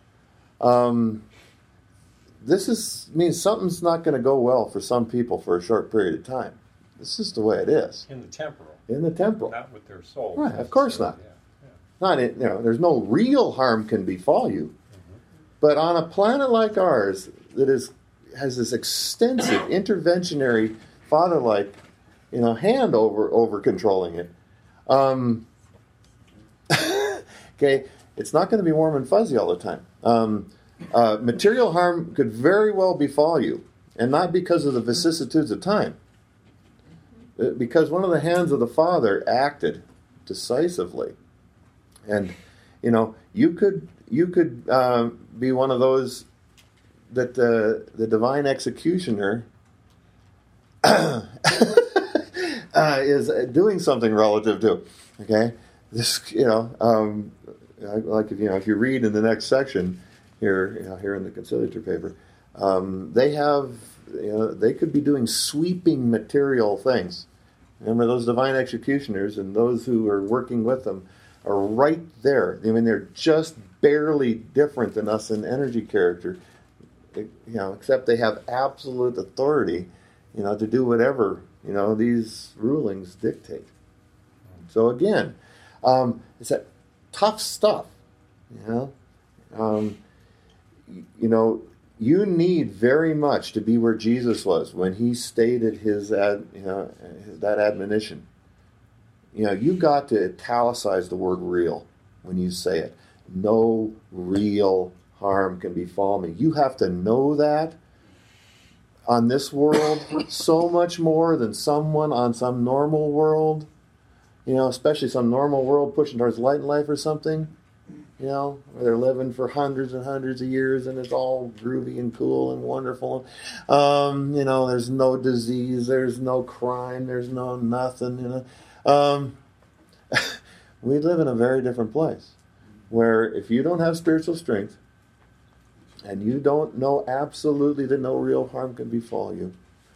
Um, this is means something's not going to go well for some people for a short period of time. This is the way it is. In the temporal. In the temporal. Not with their soul. Right, of course not. Yeah, yeah. Not in, you know, there's no real harm can befall you. Mm-hmm. But on a planet like ours that is has this extensive interventionary father-like, you know, hand over over controlling it. Um, okay, it's not going to be warm and fuzzy all the time. Um, uh, material harm could very well befall you, and not because of the vicissitudes of time, because one of the hands of the Father acted decisively. And, you know, you could you could uh, be one of those that the the divine executioner uh, is doing something relative to. Okay, this you know, um, like if you know if you read in the next section here, you know, here in the conciliatory paper, um, they have you know they could be doing sweeping material things. Remember, those divine executioners and those who are working with them are right there. I mean, they're just barely different than us in energy character, you know, except they have absolute authority, you know, to do whatever, you know, these rulings dictate. So again, um, it's that tough stuff, you know. Um, you know, you need very much to be where Jesus was when he stated his, ad, you know, that admonition. You know, you got to italicize the word real when you say it. No real harm can befall me. You have to know that on this world so much more than someone on some normal world, you know, especially some normal world pushing towards light and life or something, you know, where they're living for hundreds and hundreds of years and it's all groovy and cool and wonderful. Um, you know, there's no disease, there's no crime, there's no nothing, you know. Um, we live in a very different place where if you don't have spiritual strength and you don't know absolutely that no real harm can befall you,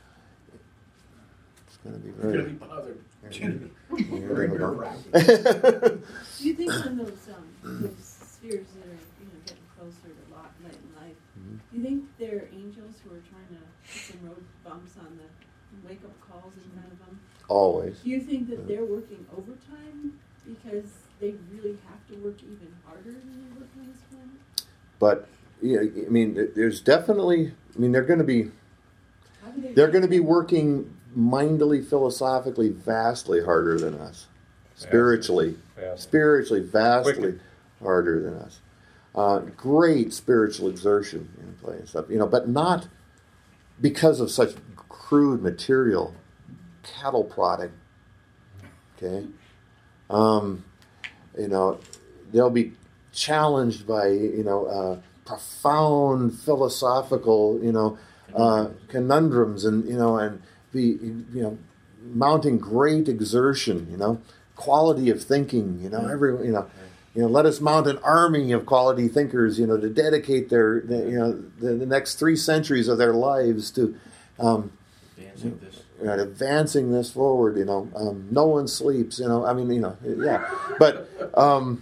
it's going to be very... You're going to be bothered. It's going to be very nerve-wracking. Do you think when those, um, those spheres that are you know, getting closer to light and life, mm-hmm. do you think they're angels who are trying to put some road bumps on the wake-up calls in front of them? Always. Do you think that they're working overtime because they really have to work even harder than they work on this planet? But, yeah, I mean, there's definitely, I mean, they're going to be, How do they they're going to be working mindily, philosophically, vastly harder than us. Spiritually. Vastly. Spiritually, vastly Wicked. harder than us. Uh, great spiritual exertion in play and stuff, you know, but not because of such crude material cattle prodding. Okay? Um, you know, they'll be challenged by, you know, uh, profound philosophical, you know, uh, conundrums and, you know, and be, you know, mounting great exertion, you know, quality of thinking, you know, every, you know, you know, let us mount an army of quality thinkers, you know, to dedicate their, the, you know, the, the next three centuries of their lives to, um, Advancing this. Right, advancing this forward, you know, um, no one sleeps, you know, I mean, you know, yeah, but, um,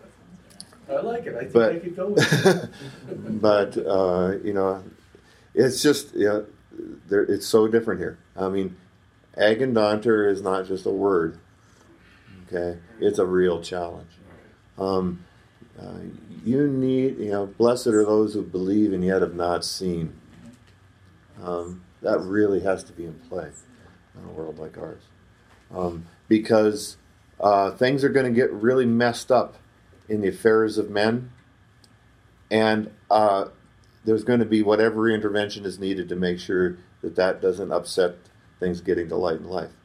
I like it. I think but, I could go with it. but, uh, you know, it's just, you know, there, it's so different here. I mean, Agendanter is not just a word, okay, it's a real challenge. Um, uh, you need, you know, blessed are those who believe and yet have not seen. Um, That really has to be in play in a world like ours. Um, because uh, things are going to get really messed up in the affairs of men, and uh, there's going to be whatever intervention is needed to make sure that that doesn't upset things getting to light and life.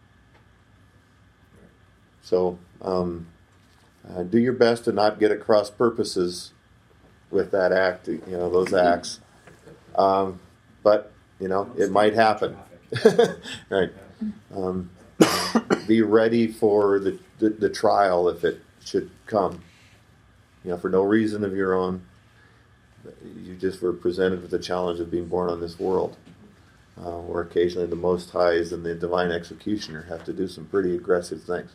So um, uh, do your best to not get at cross purposes with that act, you know, those acts. Um, but you know, it might happen. Right. Um, be ready for the, the, the trial if it should come. You know, for no reason of your own. You just were presented with the challenge of being born on this world. Uh, where occasionally the Most Highs and the Divine Executioner have to do some pretty aggressive things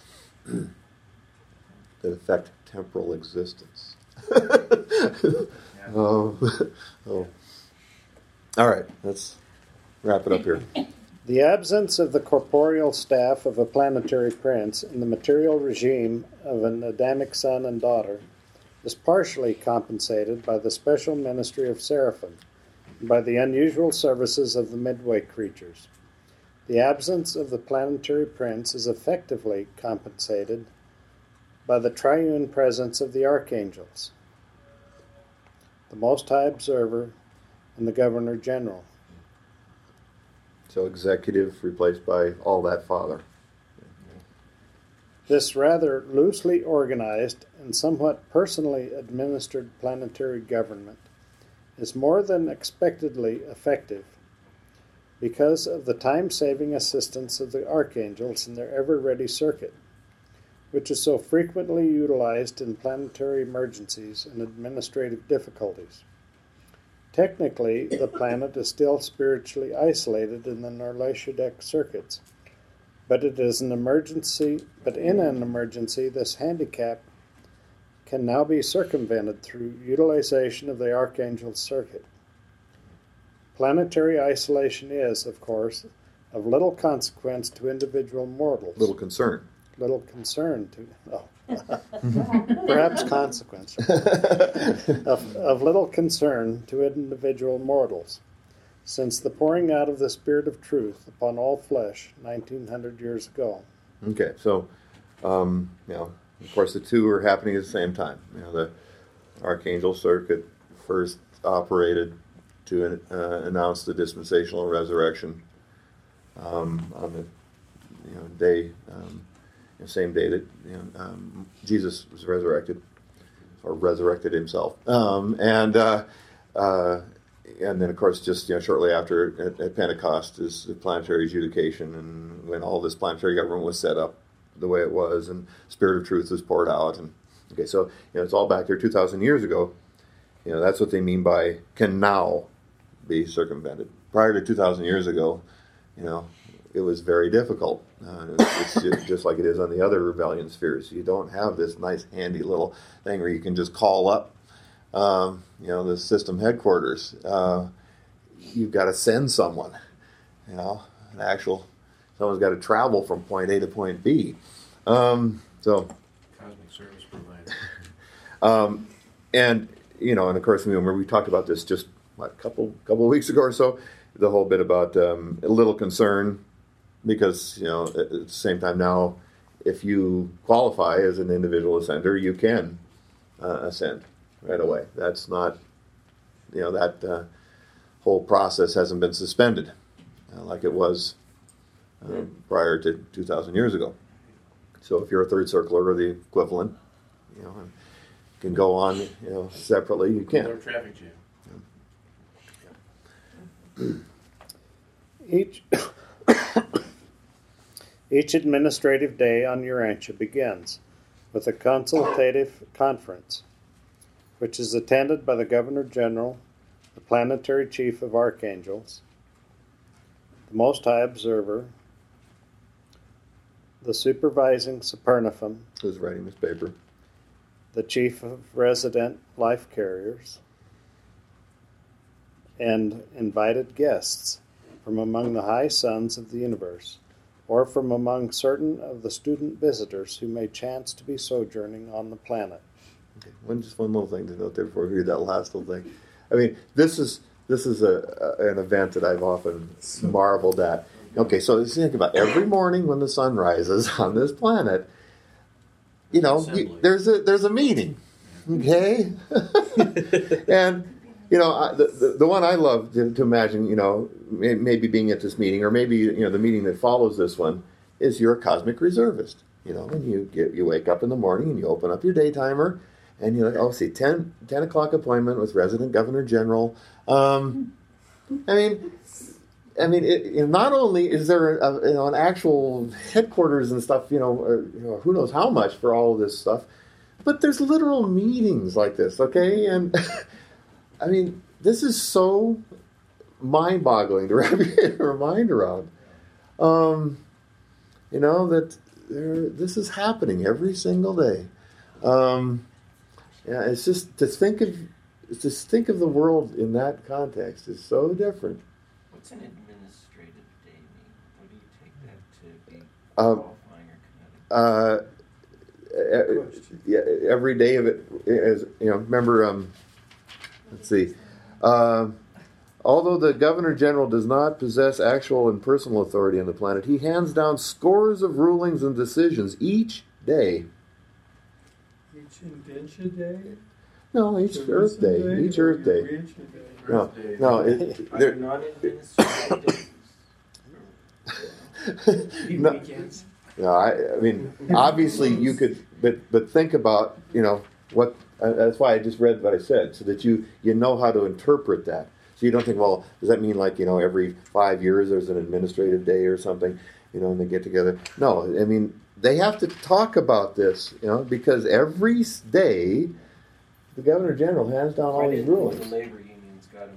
that affect temporal existence. oh, oh. All right, let's wrap it up here. The absence of the corporeal staff of a planetary prince in the material regime of an Adamic son and daughter is partially compensated by the special ministry of Seraphim and by the unusual services of the midway creatures. The absence of the planetary prince is effectively compensated by the triune presence of the archangels, the Most High Observer, and the Governor General. So executive replaced by all that Father. This rather loosely organized and somewhat personally administered planetary government is more than expectedly effective because of the time-saving assistance of the archangels in their ever-ready circuit, which is so frequently utilized in planetary emergencies and administrative difficulties. Technically, the planet is still spiritually isolated in the Norleschedek circuits, but it is an emergency. But in an emergency, this handicap can now be circumvented through utilization of the Archangel's circuit. Planetary isolation is, of course, of little consequence to individual mortals. Little concern. Little concern to, oh, perhaps consequence. of, of little concern to individual mortals, since the pouring out of the Spirit of Truth upon all flesh nineteen hundred years ago. Okay, so, um, you know, of course the two are happening at the same time. You know, the Archangel Circuit first operated to uh, announce the dispensational resurrection um, on the you know day, um, the same day that you know, um, Jesus was resurrected, or resurrected himself, um, and uh, uh, and then of course just you know shortly after at, at Pentecost is the planetary adjudication, and when all this planetary government was set up the way it was, and Spirit of Truth was poured out, and okay, so you know it's all back there two thousand years ago. You know that's what they mean by can now be circumvented. Prior to two thousand years ago, you know, it was very difficult. Uh, it's just, just like it is on the other rebellion spheres. You don't have this nice, handy little thing where you can just call up, um, you know, the system headquarters. Uh, you've got to send someone, you know, an actual, someone's got to travel from point A to point B. Um, so, Cosmic service provider. um, and, you know, and of course, remember, we talked about this just what, a couple couple of weeks ago or so, the whole bit about um, a little concern, because you know at the same time now, if you qualify as an individual ascender, you can uh, ascend right away. That's not, you know, that uh, whole process hasn't been suspended uh, like it was uh, prior to two thousand years ago. So if you're a third circler or the equivalent, you know, and can go on, you know, separately, you can. No traffic jam. Each each administrative day on Urantia begins with a consultative conference, which is attended by the Governor General, the Planetary Chief of Archangels, the Most High Observer, the Supervising Supernifum, who's writing this paper, the Chief of Resident Life Carriers, and invited guests from among the high sons of the universe, or from among certain of the student visitors who may chance to be sojourning on the planet. Okay. One just one little thing to note there before we read that last little thing. I mean, this is this is a, a an event that I've often marveled at. Okay, so think about every morning when the sun rises on this planet, you know, you, there's a there's a meeting, okay, and. You know, I, the, the the one I love to, to imagine, you know, may, maybe being at this meeting, or maybe, you know, the meeting that follows this one, is you're a cosmic reservist. You know, and you get you wake up in the morning and you open up your day timer, and you're like, oh, see, ten, ten o'clock appointment with Resident Governor General. Um, I mean, I mean, it, you know, not only is there a, you know, an actual headquarters and stuff, you know, or, you know, who knows how much for all of this stuff, but there's literal meetings like this, okay, and. I mean, this is so mind-boggling to wrap your mind around. Um, you know, that there, this is happening every single day. Um, yeah, it's just to think of just think of the world in that context is so different. What's an administrative day mean? What do you take that to be Um, qualifying or kinetic? uh, yeah, every day of it is, you know, remember, um, let's see. Uh, although the Governor General does not possess actual and personal authority on the planet, he hands down scores of rulings and decisions each day Indentia Day? No, each Teresa Earth Day. Each or Earth Day. Urantia Day? No, Earth Day. no. Are It, there there, not administrative days? no, no, I, I mean, obviously you could, but but think about, you know, what. Uh, that's why I just read what I said, so that you you know how to interpret that. So you don't think, well, does that mean like, you know, every five years there's an administrative day or something, you know, and they get together? No, I mean, they have to talk about this, you know, because every s- day the Governor General hands down all I these didn't know rulings. the labor unions got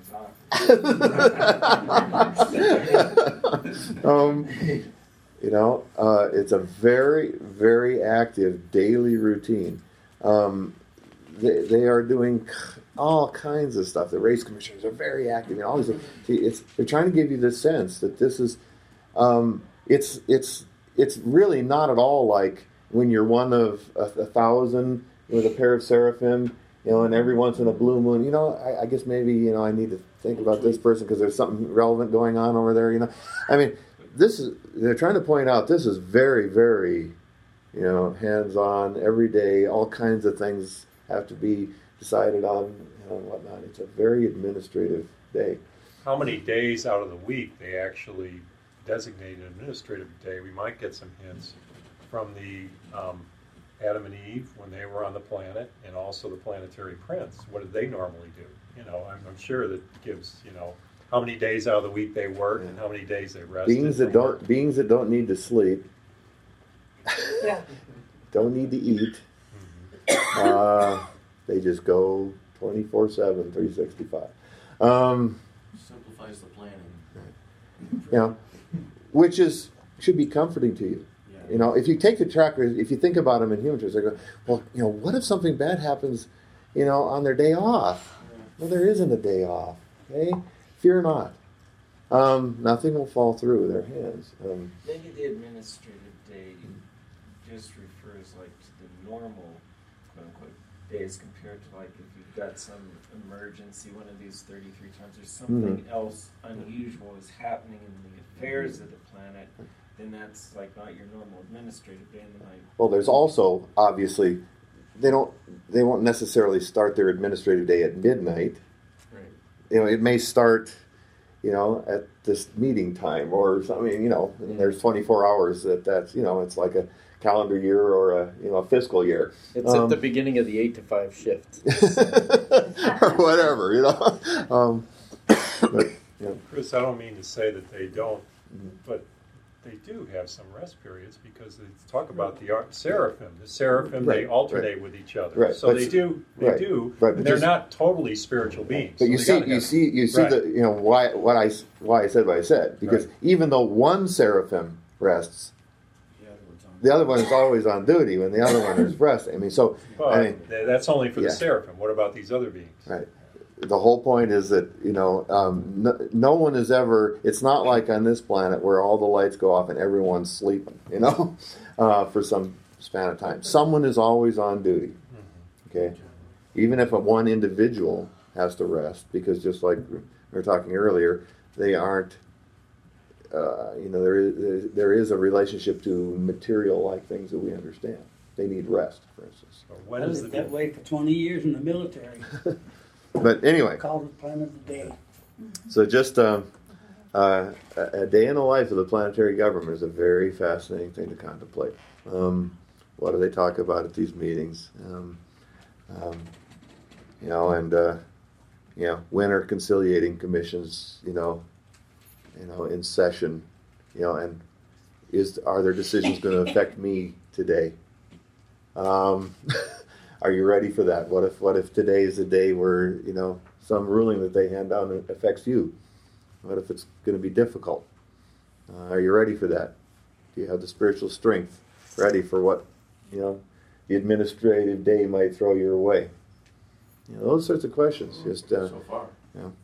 them weekends off. um, you know, uh, it's a very, very active daily routine. Um, they, they are doing all kinds of stuff. The race commissioners are very active. You know, all these, see, it's, they're trying to give you the sense that this is, um, it's, it's, it's really not at all like when you're one of a, a thousand with a pair of seraphim, you know, and every once in a blue moon, you know, I, I guess maybe, you know, I need to think about this person because there's something relevant going on over there, you know. I mean, this is, they're trying to point out this is very, very, you know, hands-on, every day, all kinds of things have to be decided on, you know, and whatnot. It's a very administrative day. How many days out of the week they actually designate an administrative day? We might get some hints from the um, Adam and Eve when they were on the planet, and also the planetary prince. What did they normally do? You know, I'm, I'm sure that gives, you know, how many days out of the week they work and how many days they rested. Beings that from don't work. beings that don't need to sleep, Yeah. don't need to eat. Uh, they just go twenty-four seven, three sixty-five. Um, Simplifies the planning. you know, which is should be comforting to you. Yeah. You know, if you take the trackers, if you think about them in human terms, they go, well, you know, what if something bad happens, you know, on their day off? Well, there isn't a day off. Okay, fear not. Um, nothing will fall through their hands. Um, Maybe the administrative day just refers like to the normal quote unquote days compared to like if you've got some emergency, one of these thirty-three times, or something Mhm. else unusual is happening in the affairs of the planet, then that's like not your normal administrative day. And like, well, there's also obviously they don't they won't necessarily start their administrative day at midnight. right. You know, it may start, you know, at this meeting time or something. You know, and there's twenty-four hours that that's you know it's like a calendar year or a you know a fiscal year. It's Um, at the beginning of the eight to five shift. or whatever, you know. Um, but, you know. Chris, I don't mean to say that they don't, Mhm. but they do have some rest periods because they talk about the ar- seraphim. The seraphim, they Right, alternate right. with each other. Right, So but they s- do, they right, do. right, but they're just- not totally spiritual beings. But So you they see, gotta you have- see, you see Right. the you know why what I why I said what I said because Right. even though one seraphim rests, the other one is always on duty when the other one is resting. I mean, so But I mean, th- that's only for yeah. the seraphim. What about these other beings? right. The whole point is that you know um, no, no one is ever. It's not like on this planet where all the lights go off and everyone's sleeping. You know, uh, for some span of time, someone is always on duty. Okay, even if a one individual has to rest, because just like we were talking earlier, they aren't. Uh, you know, there is there is a relationship to material-like things that we understand. They need rest, for instance. So when I is lived the that way for twenty years in the military. But anyway, Called it Planet of the Day. so just um, uh, a, a day in the life of the planetary government is a very fascinating thing to contemplate. Um, what do they talk about at these meetings? Um, um, you know, and uh, you know, when are conciliating commissions? You know, you know, in session. You know, and is are their decisions going to affect me today? Um, are you ready for that? What if what if today is a day where you know some ruling that they hand down affects you? What if it's going to be difficult? Uh, are you ready for that? Do you have the spiritual strength ready for what you know the administrative day might throw your way? You know, those sorts of questions. Just uh, So far. you know.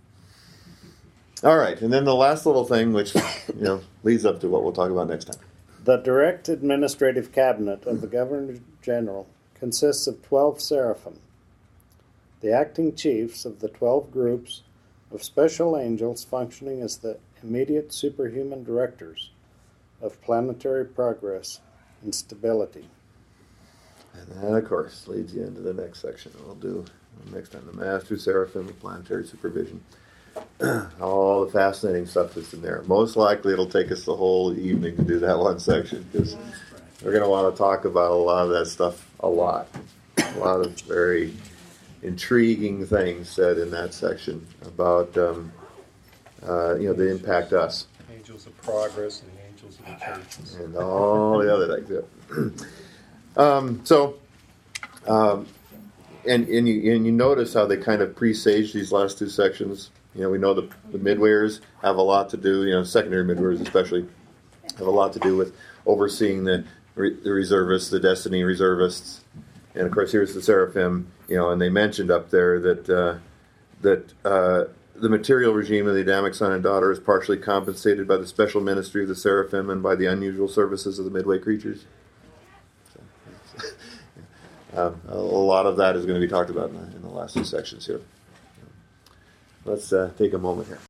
All right, and then the last little thing, which you know leads up to what we'll talk about next time. The direct administrative cabinet of the Governor General consists of twelve seraphim, the acting chiefs of the twelve groups of special angels functioning as the immediate superhuman directors of planetary progress and stability. And that, of course, leads you into the next section. We'll do next time the Master Seraphim of Planetary Supervision. All the fascinating stuff that's in there. Most likely it'll take us the whole evening to do that one section because we're going to want to talk about a lot of that stuff a lot. A lot of very intriguing things said in that section about um, uh, you know, they impact us. Angels of progress and the angels of the churches. And all the other things. Yeah. um, so, um, and and you and you notice how they kind of presage these last two sections. You know, we know the the midwayers have a lot to do. You know, secondary midwayers especially have a lot to do with overseeing the re- the reservists, the destiny reservists, and of course here's the seraphim. You know, and they mentioned up there that uh, that. Uh, The material regime of the Adamic son and daughter is partially compensated by the special ministry of the seraphim and by the unusual services of the midway creatures. So, um, a lot of that is going to be talked about in the, in the last two sections here. Let's uh, take a moment here.